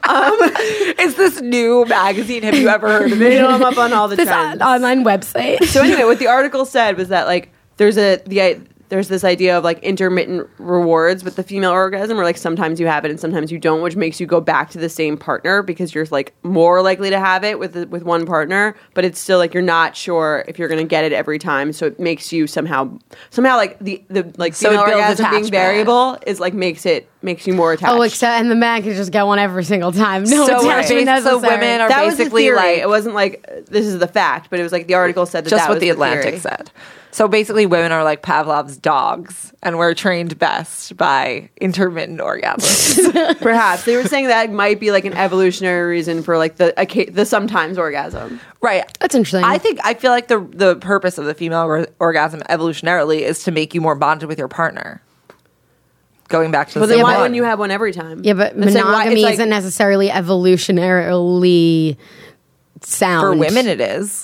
[SPEAKER 4] Is this new magazine? Have you ever heard of
[SPEAKER 3] You
[SPEAKER 4] it?
[SPEAKER 3] know, I'm up on all the
[SPEAKER 2] this
[SPEAKER 3] trends.
[SPEAKER 2] on- online website.
[SPEAKER 3] So anyway, what the article said was that like there's a the i- there's this idea of like intermittent rewards with the female orgasm, where like sometimes you have it and sometimes you don't, which makes you go back to the same partner because you're like more likely to have it with the, with one partner, but it's still like you're not sure if you're going to get it every time, so it makes you somehow somehow like the the like
[SPEAKER 4] So
[SPEAKER 3] female
[SPEAKER 4] it builds
[SPEAKER 3] orgasm being
[SPEAKER 4] attachment.
[SPEAKER 3] variable is like makes it makes you more attached.
[SPEAKER 2] Oh, except and the man can just get one every single time. No
[SPEAKER 4] So we're
[SPEAKER 2] attachment
[SPEAKER 4] bas- so
[SPEAKER 2] necessary.
[SPEAKER 4] women are
[SPEAKER 3] that was the
[SPEAKER 4] basically
[SPEAKER 3] theory.
[SPEAKER 4] like-
[SPEAKER 3] It wasn't like uh, this is the fact, but it was like the article said that
[SPEAKER 4] Just
[SPEAKER 3] that
[SPEAKER 4] what
[SPEAKER 3] was
[SPEAKER 4] the Atlantic
[SPEAKER 3] theory.
[SPEAKER 4] said. So basically, women are like Pavlov's dogs, and we're trained best by intermittent orgasms.
[SPEAKER 3] Perhaps they were saying that might be like an evolutionary reason for like the occa- the sometimes orgasm.
[SPEAKER 4] Right.
[SPEAKER 2] That's interesting.
[SPEAKER 4] I think I feel like the the purpose of the female or- orgasm evolutionarily is to make you more bonded with your partner. Going back to the
[SPEAKER 3] But then
[SPEAKER 4] same
[SPEAKER 3] why
[SPEAKER 4] one.
[SPEAKER 3] wouldn't you have one every time?
[SPEAKER 2] yeah, but
[SPEAKER 3] It's like, why-
[SPEAKER 2] monogamy
[SPEAKER 3] it's like-
[SPEAKER 2] isn't necessarily evolutionarily sound
[SPEAKER 4] For women, it is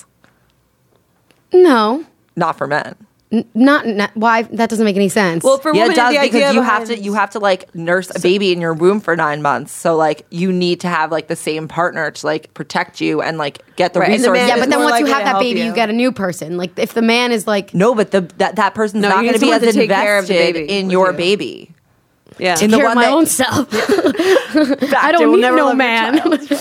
[SPEAKER 2] No,
[SPEAKER 4] not for men.
[SPEAKER 2] not, not why. That doesn't make any sense.
[SPEAKER 3] Well, for
[SPEAKER 4] Yeah,
[SPEAKER 3] women,
[SPEAKER 4] it does
[SPEAKER 3] the
[SPEAKER 4] because
[SPEAKER 3] idea
[SPEAKER 4] you have
[SPEAKER 3] behind-
[SPEAKER 4] to you have to like nurse a baby in your womb for nine months. So like you need to have like the same partner to like protect you and like get the
[SPEAKER 3] Right, and the
[SPEAKER 4] resources.
[SPEAKER 3] man
[SPEAKER 2] yeah,
[SPEAKER 3] is
[SPEAKER 2] but then
[SPEAKER 3] more
[SPEAKER 2] once you
[SPEAKER 3] likely
[SPEAKER 2] have
[SPEAKER 3] to
[SPEAKER 2] that
[SPEAKER 3] help
[SPEAKER 2] baby, you.
[SPEAKER 3] you.
[SPEAKER 2] get a new person. Like if the man is like,
[SPEAKER 4] No, but the that that person's
[SPEAKER 3] No,
[SPEAKER 4] not
[SPEAKER 3] you
[SPEAKER 4] going to
[SPEAKER 3] need
[SPEAKER 4] be as
[SPEAKER 3] someone to take care of the
[SPEAKER 4] invested
[SPEAKER 3] baby
[SPEAKER 4] in
[SPEAKER 3] with
[SPEAKER 4] your
[SPEAKER 3] you.
[SPEAKER 4] baby.
[SPEAKER 3] yeah.
[SPEAKER 4] In the
[SPEAKER 2] care
[SPEAKER 4] one
[SPEAKER 2] of my
[SPEAKER 4] that-
[SPEAKER 2] own self. I
[SPEAKER 3] I
[SPEAKER 2] don't
[SPEAKER 3] will
[SPEAKER 2] need
[SPEAKER 3] never
[SPEAKER 2] no
[SPEAKER 3] love your
[SPEAKER 2] man.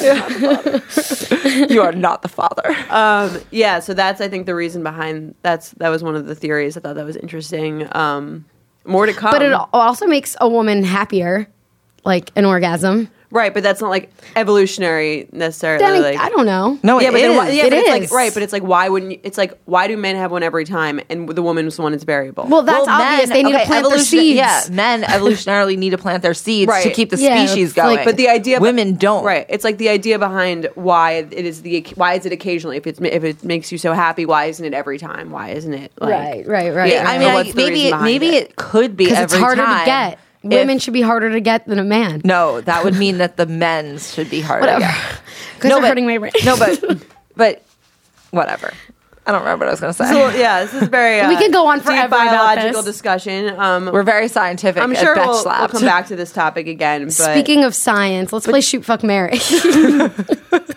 [SPEAKER 4] You are not the father.
[SPEAKER 3] Um, yeah, so that's I think the reason behind that's that was one of the theories. I thought that was interesting. Um, more to come,
[SPEAKER 2] But it also makes a woman happier, like an orgasm.
[SPEAKER 3] right? But that's not like evolutionary necessarily.
[SPEAKER 2] Then
[SPEAKER 3] like
[SPEAKER 2] I don't know.
[SPEAKER 4] No,
[SPEAKER 3] yeah,
[SPEAKER 4] it
[SPEAKER 3] but then why,
[SPEAKER 4] is.
[SPEAKER 3] yeah,
[SPEAKER 2] It
[SPEAKER 3] but it's
[SPEAKER 2] is.
[SPEAKER 3] like right, but it's like why wouldn't you, it's like why do men have one every time and the woman's one is variable?
[SPEAKER 2] Well, that's
[SPEAKER 4] Well,
[SPEAKER 2] obvious.
[SPEAKER 4] men-
[SPEAKER 2] they need
[SPEAKER 4] okay,
[SPEAKER 2] to plant their
[SPEAKER 4] evolution-
[SPEAKER 2] seeds.
[SPEAKER 4] Yeah, men evolutionarily need to plant their seeds
[SPEAKER 3] Right.
[SPEAKER 4] to keep the
[SPEAKER 2] Yeah,
[SPEAKER 4] species
[SPEAKER 2] it's like-
[SPEAKER 4] going.
[SPEAKER 3] But the idea,
[SPEAKER 4] women don't.
[SPEAKER 3] Right. It's like the idea behind why it is the why is it occasionally if it's if it makes you so happy, why isn't it every time? Why isn't it like
[SPEAKER 2] Right, right, right.
[SPEAKER 3] Yeah,
[SPEAKER 4] I
[SPEAKER 3] Or
[SPEAKER 4] mean,
[SPEAKER 3] what's
[SPEAKER 4] I,
[SPEAKER 3] the
[SPEAKER 4] maybe
[SPEAKER 3] reason
[SPEAKER 4] it,
[SPEAKER 3] behind
[SPEAKER 4] maybe
[SPEAKER 3] it?
[SPEAKER 4] it could be
[SPEAKER 2] Because
[SPEAKER 4] every
[SPEAKER 2] it's harder
[SPEAKER 4] time.
[SPEAKER 2] to get.
[SPEAKER 4] If-
[SPEAKER 2] Women should be harder to get than a man.
[SPEAKER 4] No, that would mean that the men's should be harder.
[SPEAKER 2] Whatever.
[SPEAKER 4] to get.
[SPEAKER 2] Because
[SPEAKER 4] No,
[SPEAKER 2] they're
[SPEAKER 4] but-
[SPEAKER 2] hurting my brain.
[SPEAKER 4] No, but but whatever. I don't remember what I was going to say.
[SPEAKER 3] So yeah, this is very. Uh,
[SPEAKER 2] We could go on
[SPEAKER 3] deep
[SPEAKER 2] forever about
[SPEAKER 3] biological
[SPEAKER 2] this.
[SPEAKER 3] discussion. Um,
[SPEAKER 4] We're very scientific.
[SPEAKER 3] I'm
[SPEAKER 4] at
[SPEAKER 3] sure
[SPEAKER 4] Betch
[SPEAKER 3] we'll, we'll
[SPEAKER 4] Labs.
[SPEAKER 3] come back to this topic again. But
[SPEAKER 2] Speaking of science, let's play shoot fuck Mary.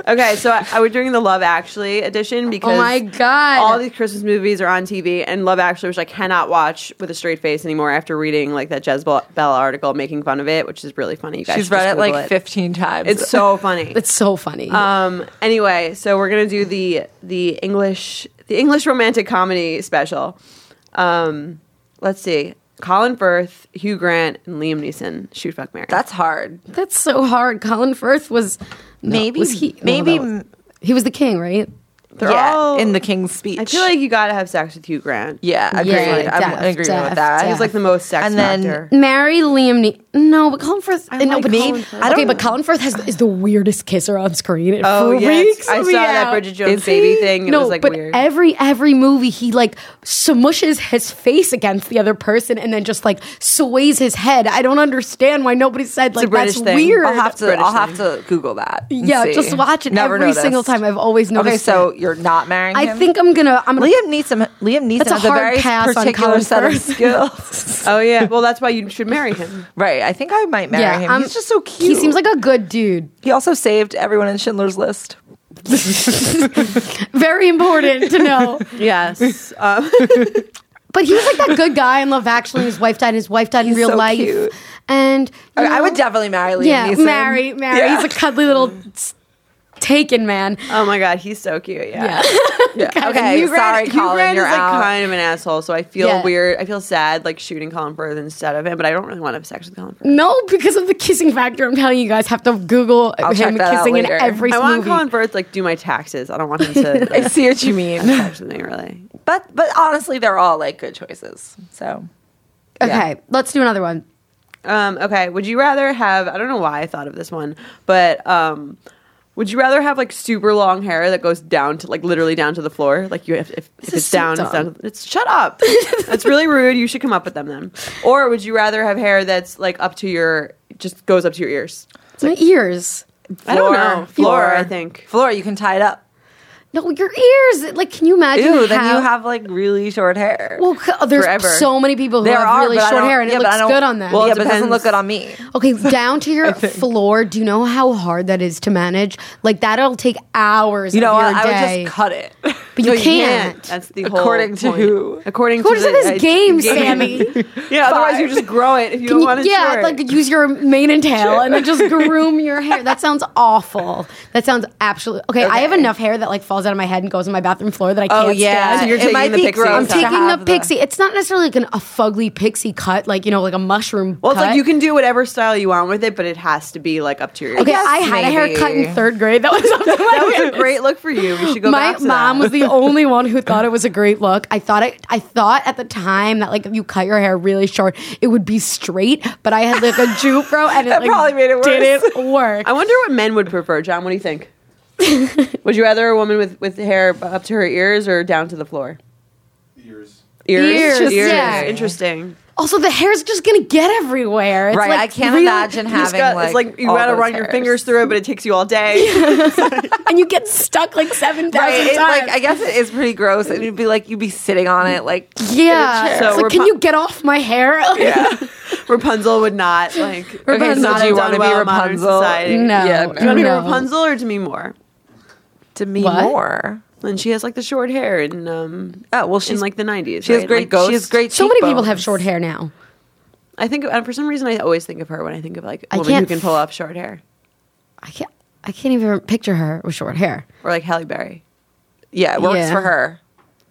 [SPEAKER 3] Okay, so I, I was doing the Love Actually edition because
[SPEAKER 2] Oh my God.
[SPEAKER 3] all these Christmas movies are on T V, and Love Actually, which I cannot watch with a straight face anymore after reading like that Jezebel Bell article making fun of it, which is really funny. You guys
[SPEAKER 4] She's
[SPEAKER 3] should
[SPEAKER 4] read
[SPEAKER 3] just
[SPEAKER 4] it like
[SPEAKER 3] Google
[SPEAKER 4] fifteen times.
[SPEAKER 3] It's so funny.
[SPEAKER 2] It's so funny.
[SPEAKER 3] Um. Anyway, so we're gonna do the the English the English romantic comedy special. Um. Let's see. Colin Firth, Hugh Grant, and Liam Neeson. Shoot, fuck, marry.
[SPEAKER 4] That's hard.
[SPEAKER 2] That's so hard. Colin Firth was no,
[SPEAKER 4] Maybe-
[SPEAKER 2] was he? no,
[SPEAKER 4] maybe-
[SPEAKER 2] that was- he was the king, right?
[SPEAKER 3] They're
[SPEAKER 4] yeah,
[SPEAKER 3] all-
[SPEAKER 4] in the King's Speech.
[SPEAKER 3] I feel like you gotta have sex with Hugh Grant.
[SPEAKER 4] yeah, agreed.
[SPEAKER 2] Yeah,
[SPEAKER 4] I'm
[SPEAKER 2] def,
[SPEAKER 4] agreeing
[SPEAKER 2] def,
[SPEAKER 4] with that.
[SPEAKER 2] def.
[SPEAKER 3] He's like the most sex
[SPEAKER 4] And then-
[SPEAKER 3] factor.
[SPEAKER 2] Marry Liam Ne- No, but Colin Firth.
[SPEAKER 3] I
[SPEAKER 2] no,
[SPEAKER 3] like
[SPEAKER 2] but
[SPEAKER 3] Colin
[SPEAKER 2] Colin
[SPEAKER 3] Firth.
[SPEAKER 2] I okay, but Colin Firth has is the weirdest kisser on screen. It
[SPEAKER 3] Oh
[SPEAKER 2] freaks
[SPEAKER 3] yes, I
[SPEAKER 2] me
[SPEAKER 3] saw that
[SPEAKER 2] out.
[SPEAKER 3] Bridget Jones
[SPEAKER 4] Is
[SPEAKER 3] baby
[SPEAKER 4] he?
[SPEAKER 3] thing. It
[SPEAKER 2] no,
[SPEAKER 3] was like
[SPEAKER 2] but
[SPEAKER 3] weird.
[SPEAKER 2] every every movie he like smushes his face against the other person and then just like sways his head. I don't understand why nobody said like
[SPEAKER 3] a British
[SPEAKER 2] that's
[SPEAKER 3] thing.
[SPEAKER 2] weird.
[SPEAKER 4] I'll have to.
[SPEAKER 3] British
[SPEAKER 4] I'll have
[SPEAKER 3] thing.
[SPEAKER 4] to Google that. and
[SPEAKER 2] yeah,
[SPEAKER 4] see.
[SPEAKER 2] just watch it
[SPEAKER 4] Never
[SPEAKER 2] every
[SPEAKER 4] noticed.
[SPEAKER 2] single time. I've always noticed.
[SPEAKER 4] Okay, so
[SPEAKER 2] it.
[SPEAKER 4] you're not marrying
[SPEAKER 2] I
[SPEAKER 4] him.
[SPEAKER 2] think I'm gonna. I'm gonna.
[SPEAKER 4] Liam Neeson. Liam Neeson
[SPEAKER 2] That's a
[SPEAKER 4] has a
[SPEAKER 2] hard
[SPEAKER 4] very
[SPEAKER 2] pass on
[SPEAKER 4] particular
[SPEAKER 2] Colin
[SPEAKER 4] set of
[SPEAKER 2] Firth.
[SPEAKER 4] skills.
[SPEAKER 3] oh yeah, well that's why you should marry him.
[SPEAKER 4] Right. I think I might marry
[SPEAKER 2] yeah,
[SPEAKER 4] him.
[SPEAKER 2] I'm-
[SPEAKER 4] He's just so cute.
[SPEAKER 2] He seems like a good dude.
[SPEAKER 4] He also saved everyone in Schindler's List.
[SPEAKER 2] Very important to know.
[SPEAKER 3] Yes. um,
[SPEAKER 2] But he was like that good guy in Love Actually. His wife died. His wife died in
[SPEAKER 4] He's
[SPEAKER 2] real
[SPEAKER 4] so
[SPEAKER 2] life.
[SPEAKER 4] cute.
[SPEAKER 2] And you
[SPEAKER 4] I, I
[SPEAKER 2] know,
[SPEAKER 4] would definitely marry Liam
[SPEAKER 2] yeah,
[SPEAKER 4] Neeson.
[SPEAKER 2] marry, marry.
[SPEAKER 4] Yeah.
[SPEAKER 2] He's a cuddly little s- taken man.
[SPEAKER 3] oh my god, he's so cute. Yeah.
[SPEAKER 4] Yeah.
[SPEAKER 3] And
[SPEAKER 4] Okay,
[SPEAKER 3] Hugh
[SPEAKER 4] sorry,
[SPEAKER 3] Grant, Hugh
[SPEAKER 4] Colin,
[SPEAKER 3] Grant
[SPEAKER 4] you're
[SPEAKER 3] is like
[SPEAKER 4] out.
[SPEAKER 3] kind of an asshole, so I feel
[SPEAKER 2] Yeah.
[SPEAKER 3] weird. I feel sad like shooting Colin Firth instead of him, but I don't really want to have sex with Colin Firth.
[SPEAKER 2] No, because of the kissing factor. I'm telling you guys have to Google
[SPEAKER 4] I'll check
[SPEAKER 2] him
[SPEAKER 4] that out
[SPEAKER 2] kissing in
[SPEAKER 4] later.
[SPEAKER 2] every
[SPEAKER 3] I want
[SPEAKER 2] movie.
[SPEAKER 3] Colin Firth to, like do my taxes. I don't want him to.
[SPEAKER 4] I see what you mean.
[SPEAKER 3] touch something really.
[SPEAKER 4] But but honestly, they're all like good choices. So
[SPEAKER 2] Okay, let's do another one.
[SPEAKER 3] Um, okay, would you rather have? I don't know why I thought of this one, but um, would you rather have like super long hair that goes down to like literally down to the floor? Like you have, if, if
[SPEAKER 2] is
[SPEAKER 3] it's
[SPEAKER 2] so
[SPEAKER 3] down, it's
[SPEAKER 2] dumb.
[SPEAKER 3] down. It's shut up. That's really rude. You should come up with them then. Or would you rather have hair that's like up to your, just goes up to your ears?
[SPEAKER 2] My ears.
[SPEAKER 3] I don't know.
[SPEAKER 4] Floor.
[SPEAKER 3] Floor, I think.
[SPEAKER 4] Floor, you can tie it up.
[SPEAKER 2] No, your ears. Like, can you imagine?
[SPEAKER 4] Ew, then
[SPEAKER 2] how-
[SPEAKER 4] you have like really short hair.
[SPEAKER 2] Well, c- there's
[SPEAKER 3] Forever.
[SPEAKER 2] so many people who
[SPEAKER 4] there
[SPEAKER 2] have
[SPEAKER 4] are
[SPEAKER 2] really
[SPEAKER 4] but I
[SPEAKER 2] short
[SPEAKER 4] don't-
[SPEAKER 2] hair, and
[SPEAKER 4] yeah,
[SPEAKER 2] it
[SPEAKER 4] but I
[SPEAKER 2] looks
[SPEAKER 4] don't-
[SPEAKER 2] good on them.
[SPEAKER 4] Well,
[SPEAKER 3] Well,
[SPEAKER 4] yeah,
[SPEAKER 3] it
[SPEAKER 4] but it doesn't look
[SPEAKER 3] depends.
[SPEAKER 4] good on me.
[SPEAKER 2] Okay, down to your floor. Do you know how hard that is to manage? Like that'll take hours.
[SPEAKER 4] You know
[SPEAKER 2] of
[SPEAKER 4] what?
[SPEAKER 2] your
[SPEAKER 4] I would
[SPEAKER 2] day.
[SPEAKER 4] just cut it.
[SPEAKER 2] But you
[SPEAKER 3] No,
[SPEAKER 2] can't.
[SPEAKER 3] That's the whole
[SPEAKER 4] According to
[SPEAKER 3] point.
[SPEAKER 4] who?
[SPEAKER 3] According
[SPEAKER 2] According
[SPEAKER 3] to,
[SPEAKER 2] to
[SPEAKER 3] the,
[SPEAKER 2] this
[SPEAKER 3] uh,
[SPEAKER 2] game, Sammy.
[SPEAKER 3] Yeah, otherwise
[SPEAKER 4] Five.
[SPEAKER 3] you just grow it if you
[SPEAKER 2] Can
[SPEAKER 3] don't
[SPEAKER 2] you-
[SPEAKER 3] want it
[SPEAKER 2] yeah,
[SPEAKER 3] short.
[SPEAKER 2] like use your mane and tail and then just groom your hair. That sounds awful. That sounds absolutely okay. I have
[SPEAKER 4] Okay.
[SPEAKER 2] enough hair that like falls out of my head and goes on my bathroom floor that I
[SPEAKER 4] Oh
[SPEAKER 2] can't
[SPEAKER 4] yeah,
[SPEAKER 2] stand.
[SPEAKER 3] So you're
[SPEAKER 4] it
[SPEAKER 3] taking
[SPEAKER 4] might
[SPEAKER 3] the
[SPEAKER 4] be
[SPEAKER 3] pixie
[SPEAKER 4] gross.
[SPEAKER 3] I'm
[SPEAKER 2] I'm
[SPEAKER 4] to
[SPEAKER 2] taking
[SPEAKER 4] have
[SPEAKER 2] the pixie. It's not necessarily like an, a fugly pixie cut, like you know, like a mushroom.
[SPEAKER 3] well, it's
[SPEAKER 2] cut.
[SPEAKER 3] like you can do whatever style you want with it, but it has to be like up to your ears.
[SPEAKER 2] Okay,
[SPEAKER 4] guess
[SPEAKER 2] I had a haircut
[SPEAKER 4] maybe.
[SPEAKER 2] in third grade. That was up to my
[SPEAKER 3] That was a
[SPEAKER 2] ears.
[SPEAKER 3] great look for you. We should go
[SPEAKER 2] My
[SPEAKER 3] back to
[SPEAKER 2] mom
[SPEAKER 3] that.
[SPEAKER 2] was the only one who thought it was a great look. I thought it. I thought at the time that like if you cut your hair really short, it would be straight. But I had like a jupro, and it
[SPEAKER 4] That
[SPEAKER 2] like,
[SPEAKER 4] probably made it worse.
[SPEAKER 2] didn't work.
[SPEAKER 3] I wonder what men would prefer, John. What do you think? Would you rather a woman with, with hair up to her ears or down to the floor?
[SPEAKER 5] Ears.
[SPEAKER 3] Ears.
[SPEAKER 2] Ears, yeah.
[SPEAKER 3] Interesting.
[SPEAKER 2] Also, the hair's just gonna get everywhere. It's
[SPEAKER 4] Right,
[SPEAKER 2] like
[SPEAKER 4] I can't
[SPEAKER 2] real-
[SPEAKER 4] imagine
[SPEAKER 3] You just
[SPEAKER 4] having
[SPEAKER 3] got-
[SPEAKER 4] like,
[SPEAKER 3] it's like you
[SPEAKER 4] all
[SPEAKER 3] gotta
[SPEAKER 4] those
[SPEAKER 3] run your
[SPEAKER 4] hairs.
[SPEAKER 3] fingers through it, but it takes you all day.
[SPEAKER 2] and you get stuck like seven thousand
[SPEAKER 4] Right, it,
[SPEAKER 2] times.
[SPEAKER 4] like I guess it is pretty gross, and you'd be like you'd be sitting on it like
[SPEAKER 2] yeah.
[SPEAKER 3] So
[SPEAKER 2] it's like,
[SPEAKER 3] we're
[SPEAKER 2] can
[SPEAKER 3] pu-
[SPEAKER 2] you get off my hair?
[SPEAKER 3] Rapunzel would not like.
[SPEAKER 4] Okay,
[SPEAKER 3] Rapunzel
[SPEAKER 4] so
[SPEAKER 3] not
[SPEAKER 4] do you
[SPEAKER 3] done
[SPEAKER 4] want to be
[SPEAKER 3] well in modern
[SPEAKER 4] Rapunzel?
[SPEAKER 3] society.
[SPEAKER 2] No.
[SPEAKER 4] Yeah,
[SPEAKER 3] Do you want to be
[SPEAKER 2] No.
[SPEAKER 3] Rapunzel or Demi Moore?
[SPEAKER 4] to me
[SPEAKER 2] What?
[SPEAKER 4] more.
[SPEAKER 3] And she has like the short hair in um
[SPEAKER 4] Oh well,
[SPEAKER 3] in
[SPEAKER 4] she's
[SPEAKER 3] like the nineties.
[SPEAKER 4] she has
[SPEAKER 3] right?
[SPEAKER 4] great
[SPEAKER 3] Like, Ghost.
[SPEAKER 4] she has great.
[SPEAKER 2] So many people have
[SPEAKER 4] cheekbones.
[SPEAKER 2] short hair now.
[SPEAKER 3] I think and for some reason I always think of her when I think of like a
[SPEAKER 2] I
[SPEAKER 3] woman who
[SPEAKER 2] can't
[SPEAKER 3] can pull off short hair
[SPEAKER 2] I can't. I can't even picture her with short hair.
[SPEAKER 3] or like Halle Berry.
[SPEAKER 4] Yeah, it works
[SPEAKER 2] Yeah.
[SPEAKER 4] for her.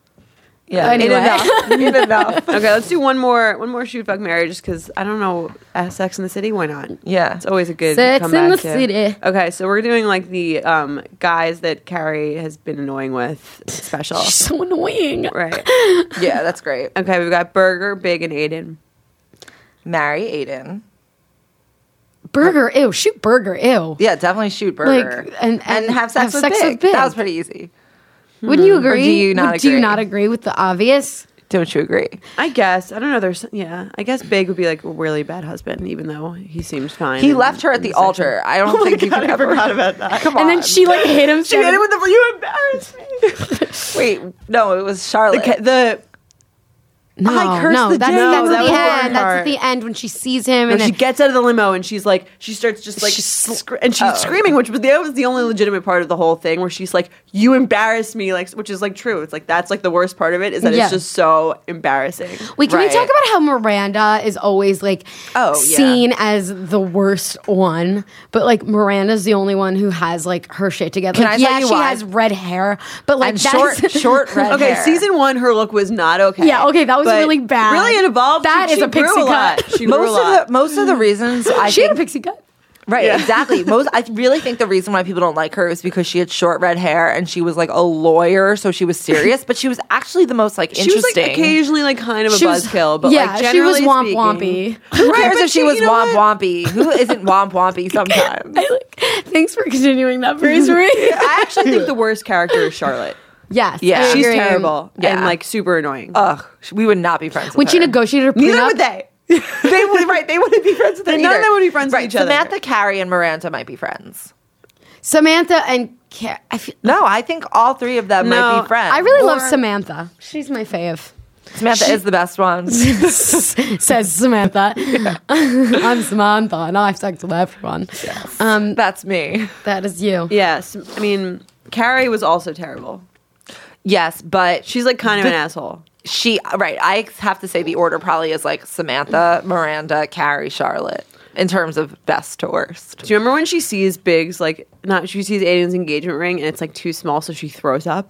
[SPEAKER 4] Yeah,
[SPEAKER 2] Anyway.
[SPEAKER 4] in enough. In enough.
[SPEAKER 3] Okay, let's do one more one more shoot fuck marry just because I don't know uh, Sex in the City. Why not?
[SPEAKER 4] Yeah.
[SPEAKER 3] It's always a good
[SPEAKER 2] Sex in
[SPEAKER 3] comeback
[SPEAKER 2] the
[SPEAKER 3] to-
[SPEAKER 2] City.
[SPEAKER 3] Okay, so we're doing like the um, guys that Carrie has been annoying with special.
[SPEAKER 2] So annoying.
[SPEAKER 3] Right.
[SPEAKER 4] Yeah, that's great.
[SPEAKER 3] Okay, we've got Burger, Big, and Aiden.
[SPEAKER 4] Marry Aiden.
[SPEAKER 2] Burger, ew. Shoot burger, ew.
[SPEAKER 4] Yeah, definitely shoot Burger.
[SPEAKER 2] Like, and- and
[SPEAKER 4] have sex,
[SPEAKER 2] have
[SPEAKER 4] with,
[SPEAKER 2] sex
[SPEAKER 4] Big.
[SPEAKER 2] with Big.
[SPEAKER 4] That was pretty easy.
[SPEAKER 2] Wouldn't you agree?
[SPEAKER 4] do you not
[SPEAKER 2] Would- Do you
[SPEAKER 4] agree?
[SPEAKER 2] not agree with the obvious?
[SPEAKER 4] Don't you agree?
[SPEAKER 3] I guess I don't know. There's yeah. I guess Big would be like a really bad husband, even though he seems fine.
[SPEAKER 4] He
[SPEAKER 3] in-
[SPEAKER 4] left her at
[SPEAKER 3] in
[SPEAKER 4] the
[SPEAKER 3] section.
[SPEAKER 4] altar. I don't
[SPEAKER 3] Oh my
[SPEAKER 4] think you
[SPEAKER 3] God,
[SPEAKER 4] can
[SPEAKER 3] I
[SPEAKER 4] ever.
[SPEAKER 3] forgot about that.
[SPEAKER 4] Come on.
[SPEAKER 2] And then she like hit him.
[SPEAKER 3] She hit it with the. You embarrassed me.
[SPEAKER 4] Wait, no, it was Charlotte.
[SPEAKER 3] the, ca- the
[SPEAKER 2] No,
[SPEAKER 4] I cursed
[SPEAKER 2] no,
[SPEAKER 4] the
[SPEAKER 2] that's,
[SPEAKER 4] day.
[SPEAKER 2] that's
[SPEAKER 3] No,
[SPEAKER 2] at
[SPEAKER 3] that
[SPEAKER 2] the
[SPEAKER 3] was the worst
[SPEAKER 2] end. That's at
[SPEAKER 3] part.
[SPEAKER 2] the end when she sees him,
[SPEAKER 3] No,
[SPEAKER 2] and
[SPEAKER 3] she
[SPEAKER 2] then
[SPEAKER 3] gets out of the limo and she's like, she starts just like,
[SPEAKER 2] She's-
[SPEAKER 3] scr- and she's screaming, which was the, that was the only legitimate part of the whole thing, where she's like, "You embarrassed me," like, which is like true. It's like that's like the worst part of it is that
[SPEAKER 2] Yeah.
[SPEAKER 3] it's just so embarrassing.
[SPEAKER 2] Wait, can
[SPEAKER 4] Right.
[SPEAKER 2] we talk about how Miranda is always like
[SPEAKER 4] Oh, yeah.
[SPEAKER 2] seen as the worst one, but like Miranda's the only one who has like her shit together.
[SPEAKER 4] Can
[SPEAKER 2] Like,
[SPEAKER 4] I tell
[SPEAKER 2] yeah,
[SPEAKER 4] you
[SPEAKER 2] she
[SPEAKER 4] why?
[SPEAKER 2] has red hair, but like
[SPEAKER 4] And
[SPEAKER 2] that's
[SPEAKER 4] short, short red
[SPEAKER 3] Okay,
[SPEAKER 4] hair.
[SPEAKER 3] season one, her look was not okay.
[SPEAKER 2] Yeah, okay, that was
[SPEAKER 3] But
[SPEAKER 2] really bad.
[SPEAKER 3] Really, it evolved.
[SPEAKER 2] That
[SPEAKER 3] she,
[SPEAKER 2] is
[SPEAKER 3] she
[SPEAKER 2] a pixie
[SPEAKER 3] grew a lot.
[SPEAKER 2] cut.
[SPEAKER 3] She grew a
[SPEAKER 4] most
[SPEAKER 3] lot.
[SPEAKER 4] of the most of the reasons I
[SPEAKER 2] she
[SPEAKER 4] think,
[SPEAKER 2] had a pixie cut.
[SPEAKER 4] right,
[SPEAKER 3] Yeah.
[SPEAKER 4] exactly. Most I really think the reason why people don't like her is because she had short red hair and she was like a lawyer, so she was serious, but she was actually the most like
[SPEAKER 3] She was
[SPEAKER 4] interesting.
[SPEAKER 3] like occasionally like kind of a
[SPEAKER 2] She was-
[SPEAKER 3] buzzkill, but
[SPEAKER 2] yeah,
[SPEAKER 3] like
[SPEAKER 2] she was
[SPEAKER 3] generally
[SPEAKER 2] womp
[SPEAKER 3] speaking-
[SPEAKER 2] wompy.
[SPEAKER 4] Who cares
[SPEAKER 3] but
[SPEAKER 4] if she
[SPEAKER 3] she-
[SPEAKER 4] was
[SPEAKER 3] you know
[SPEAKER 4] womp
[SPEAKER 3] what?
[SPEAKER 4] wompy? Who isn't womp wompy sometimes?
[SPEAKER 2] I like, thanks for continuing that phrase for me.
[SPEAKER 3] I actually think the worst character is Charlotte.
[SPEAKER 2] Yes,
[SPEAKER 4] Yeah.
[SPEAKER 2] I
[SPEAKER 3] She's
[SPEAKER 2] agree.
[SPEAKER 3] terrible
[SPEAKER 4] Yeah.
[SPEAKER 3] and like super annoying.
[SPEAKER 4] Ugh, we would not be friends with
[SPEAKER 2] When she
[SPEAKER 4] her.
[SPEAKER 2] negotiated her
[SPEAKER 3] Neither
[SPEAKER 2] prenup,
[SPEAKER 3] would they.
[SPEAKER 4] they would right. They wouldn't be friends with her.
[SPEAKER 3] None of
[SPEAKER 4] either.
[SPEAKER 3] them would be friends with
[SPEAKER 4] right.
[SPEAKER 3] each other.
[SPEAKER 4] Samantha, Carrie, and Miranda might be friends.
[SPEAKER 2] Samantha and Ca- I feel.
[SPEAKER 4] No, I think all three of them might
[SPEAKER 3] No,
[SPEAKER 4] be friends.
[SPEAKER 2] I really love
[SPEAKER 3] Or-
[SPEAKER 2] Samantha. She's my fave.
[SPEAKER 4] Samantha is the best one.
[SPEAKER 2] Says Samantha. I'm Samantha, and I've sex with everyone. Um,
[SPEAKER 4] That's me.
[SPEAKER 2] that is you.
[SPEAKER 3] Yes, I mean Carrie was also terrible.
[SPEAKER 4] Yes, but
[SPEAKER 3] She's like kind of
[SPEAKER 4] The-
[SPEAKER 3] an asshole.
[SPEAKER 4] she right. I have to say the order probably is like Samantha, Miranda, Carrie, Charlotte in terms of best to worst.
[SPEAKER 3] Do you remember when she sees Biggs like not? She sees Aiden's engagement ring and it's like too small, so she throws up.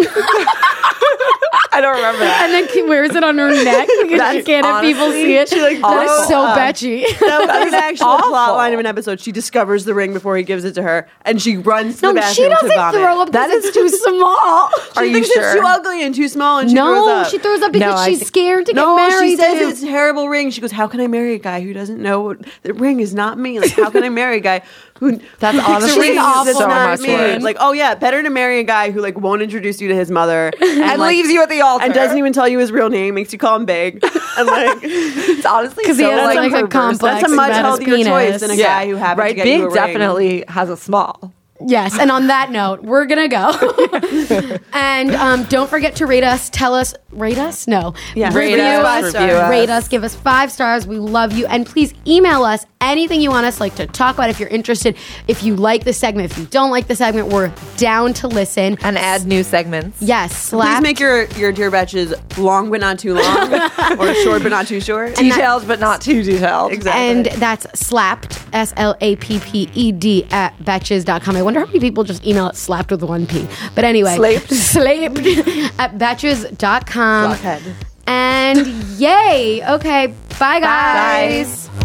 [SPEAKER 4] I don't remember that.
[SPEAKER 2] And then she wears it on her neck because she
[SPEAKER 4] That's
[SPEAKER 2] can't have people
[SPEAKER 4] honestly-
[SPEAKER 2] see it.
[SPEAKER 3] she, like,
[SPEAKER 2] that is
[SPEAKER 3] throws
[SPEAKER 2] so
[SPEAKER 3] up.
[SPEAKER 2] betchy.
[SPEAKER 3] That was an actual
[SPEAKER 4] awful.
[SPEAKER 3] plot line of an episode. She discovers the ring before he gives it to her, and she runs to
[SPEAKER 2] No,
[SPEAKER 3] the
[SPEAKER 2] she
[SPEAKER 3] bathroom to
[SPEAKER 2] doesn't
[SPEAKER 3] vomit.
[SPEAKER 2] throw up. That is too small.
[SPEAKER 4] Are
[SPEAKER 3] She
[SPEAKER 4] you
[SPEAKER 3] thinks
[SPEAKER 4] sure?
[SPEAKER 3] it's too ugly and too small, and she throws
[SPEAKER 2] No,
[SPEAKER 3] up.
[SPEAKER 2] she throws up because
[SPEAKER 4] No, I
[SPEAKER 2] she's
[SPEAKER 4] think-
[SPEAKER 2] scared to
[SPEAKER 3] No,
[SPEAKER 2] get married.
[SPEAKER 3] she says
[SPEAKER 2] to.
[SPEAKER 3] it's a terrible ring. She goes, "How can I marry a guy who doesn't know what the ring is not me? Like, how can I marry a guy who
[SPEAKER 4] That's
[SPEAKER 3] picks a
[SPEAKER 4] honestly
[SPEAKER 3] ring
[SPEAKER 2] an
[SPEAKER 3] that's
[SPEAKER 2] awful
[SPEAKER 3] not
[SPEAKER 4] much
[SPEAKER 3] me?"
[SPEAKER 4] worse.
[SPEAKER 3] Like, oh yeah, better to marry a guy who like won't introduce you to his mother and,
[SPEAKER 4] And
[SPEAKER 3] like,
[SPEAKER 4] leaves you at the altar.
[SPEAKER 3] and doesn't even tell you his real name, makes you call him Big, and like
[SPEAKER 4] It's honestly
[SPEAKER 2] 'Cause he
[SPEAKER 4] so
[SPEAKER 2] has,
[SPEAKER 4] like,
[SPEAKER 2] like, a
[SPEAKER 4] perverse.
[SPEAKER 2] complex
[SPEAKER 3] that's a much
[SPEAKER 2] about his
[SPEAKER 3] healthier choice
[SPEAKER 2] penis.
[SPEAKER 3] than a
[SPEAKER 4] Yeah.
[SPEAKER 3] guy who happened
[SPEAKER 4] right.
[SPEAKER 3] to get
[SPEAKER 4] Big
[SPEAKER 3] you a ring.
[SPEAKER 4] definitely has a small.
[SPEAKER 2] Yes, and on that note, we're gonna go. And um, don't forget to rate us. Tell us, rate us? No,
[SPEAKER 3] Yeah.
[SPEAKER 2] review
[SPEAKER 3] Rate us,
[SPEAKER 2] us,
[SPEAKER 3] review us.
[SPEAKER 2] rate us, give us five stars. We love you, and please email us anything you want us like to talk about. If you're interested, if you like the segment, if you don't like the segment, we're down to listen
[SPEAKER 4] And add new segments.
[SPEAKER 2] Yes,
[SPEAKER 3] Please
[SPEAKER 2] slap.
[SPEAKER 3] make your your dear batches long but not too long, or short but not too short.
[SPEAKER 4] Detailed, but not too detailed.
[SPEAKER 3] Exactly.
[SPEAKER 2] And that's slapped, S L A P P E D, at betches dot com. I wonder how many people just email it slapped with one P. But anyway,
[SPEAKER 4] Slaped.
[SPEAKER 2] slaped at betches dot com.
[SPEAKER 3] Blockhead.
[SPEAKER 2] And yay. Okay. Bye, guys.
[SPEAKER 4] Bye.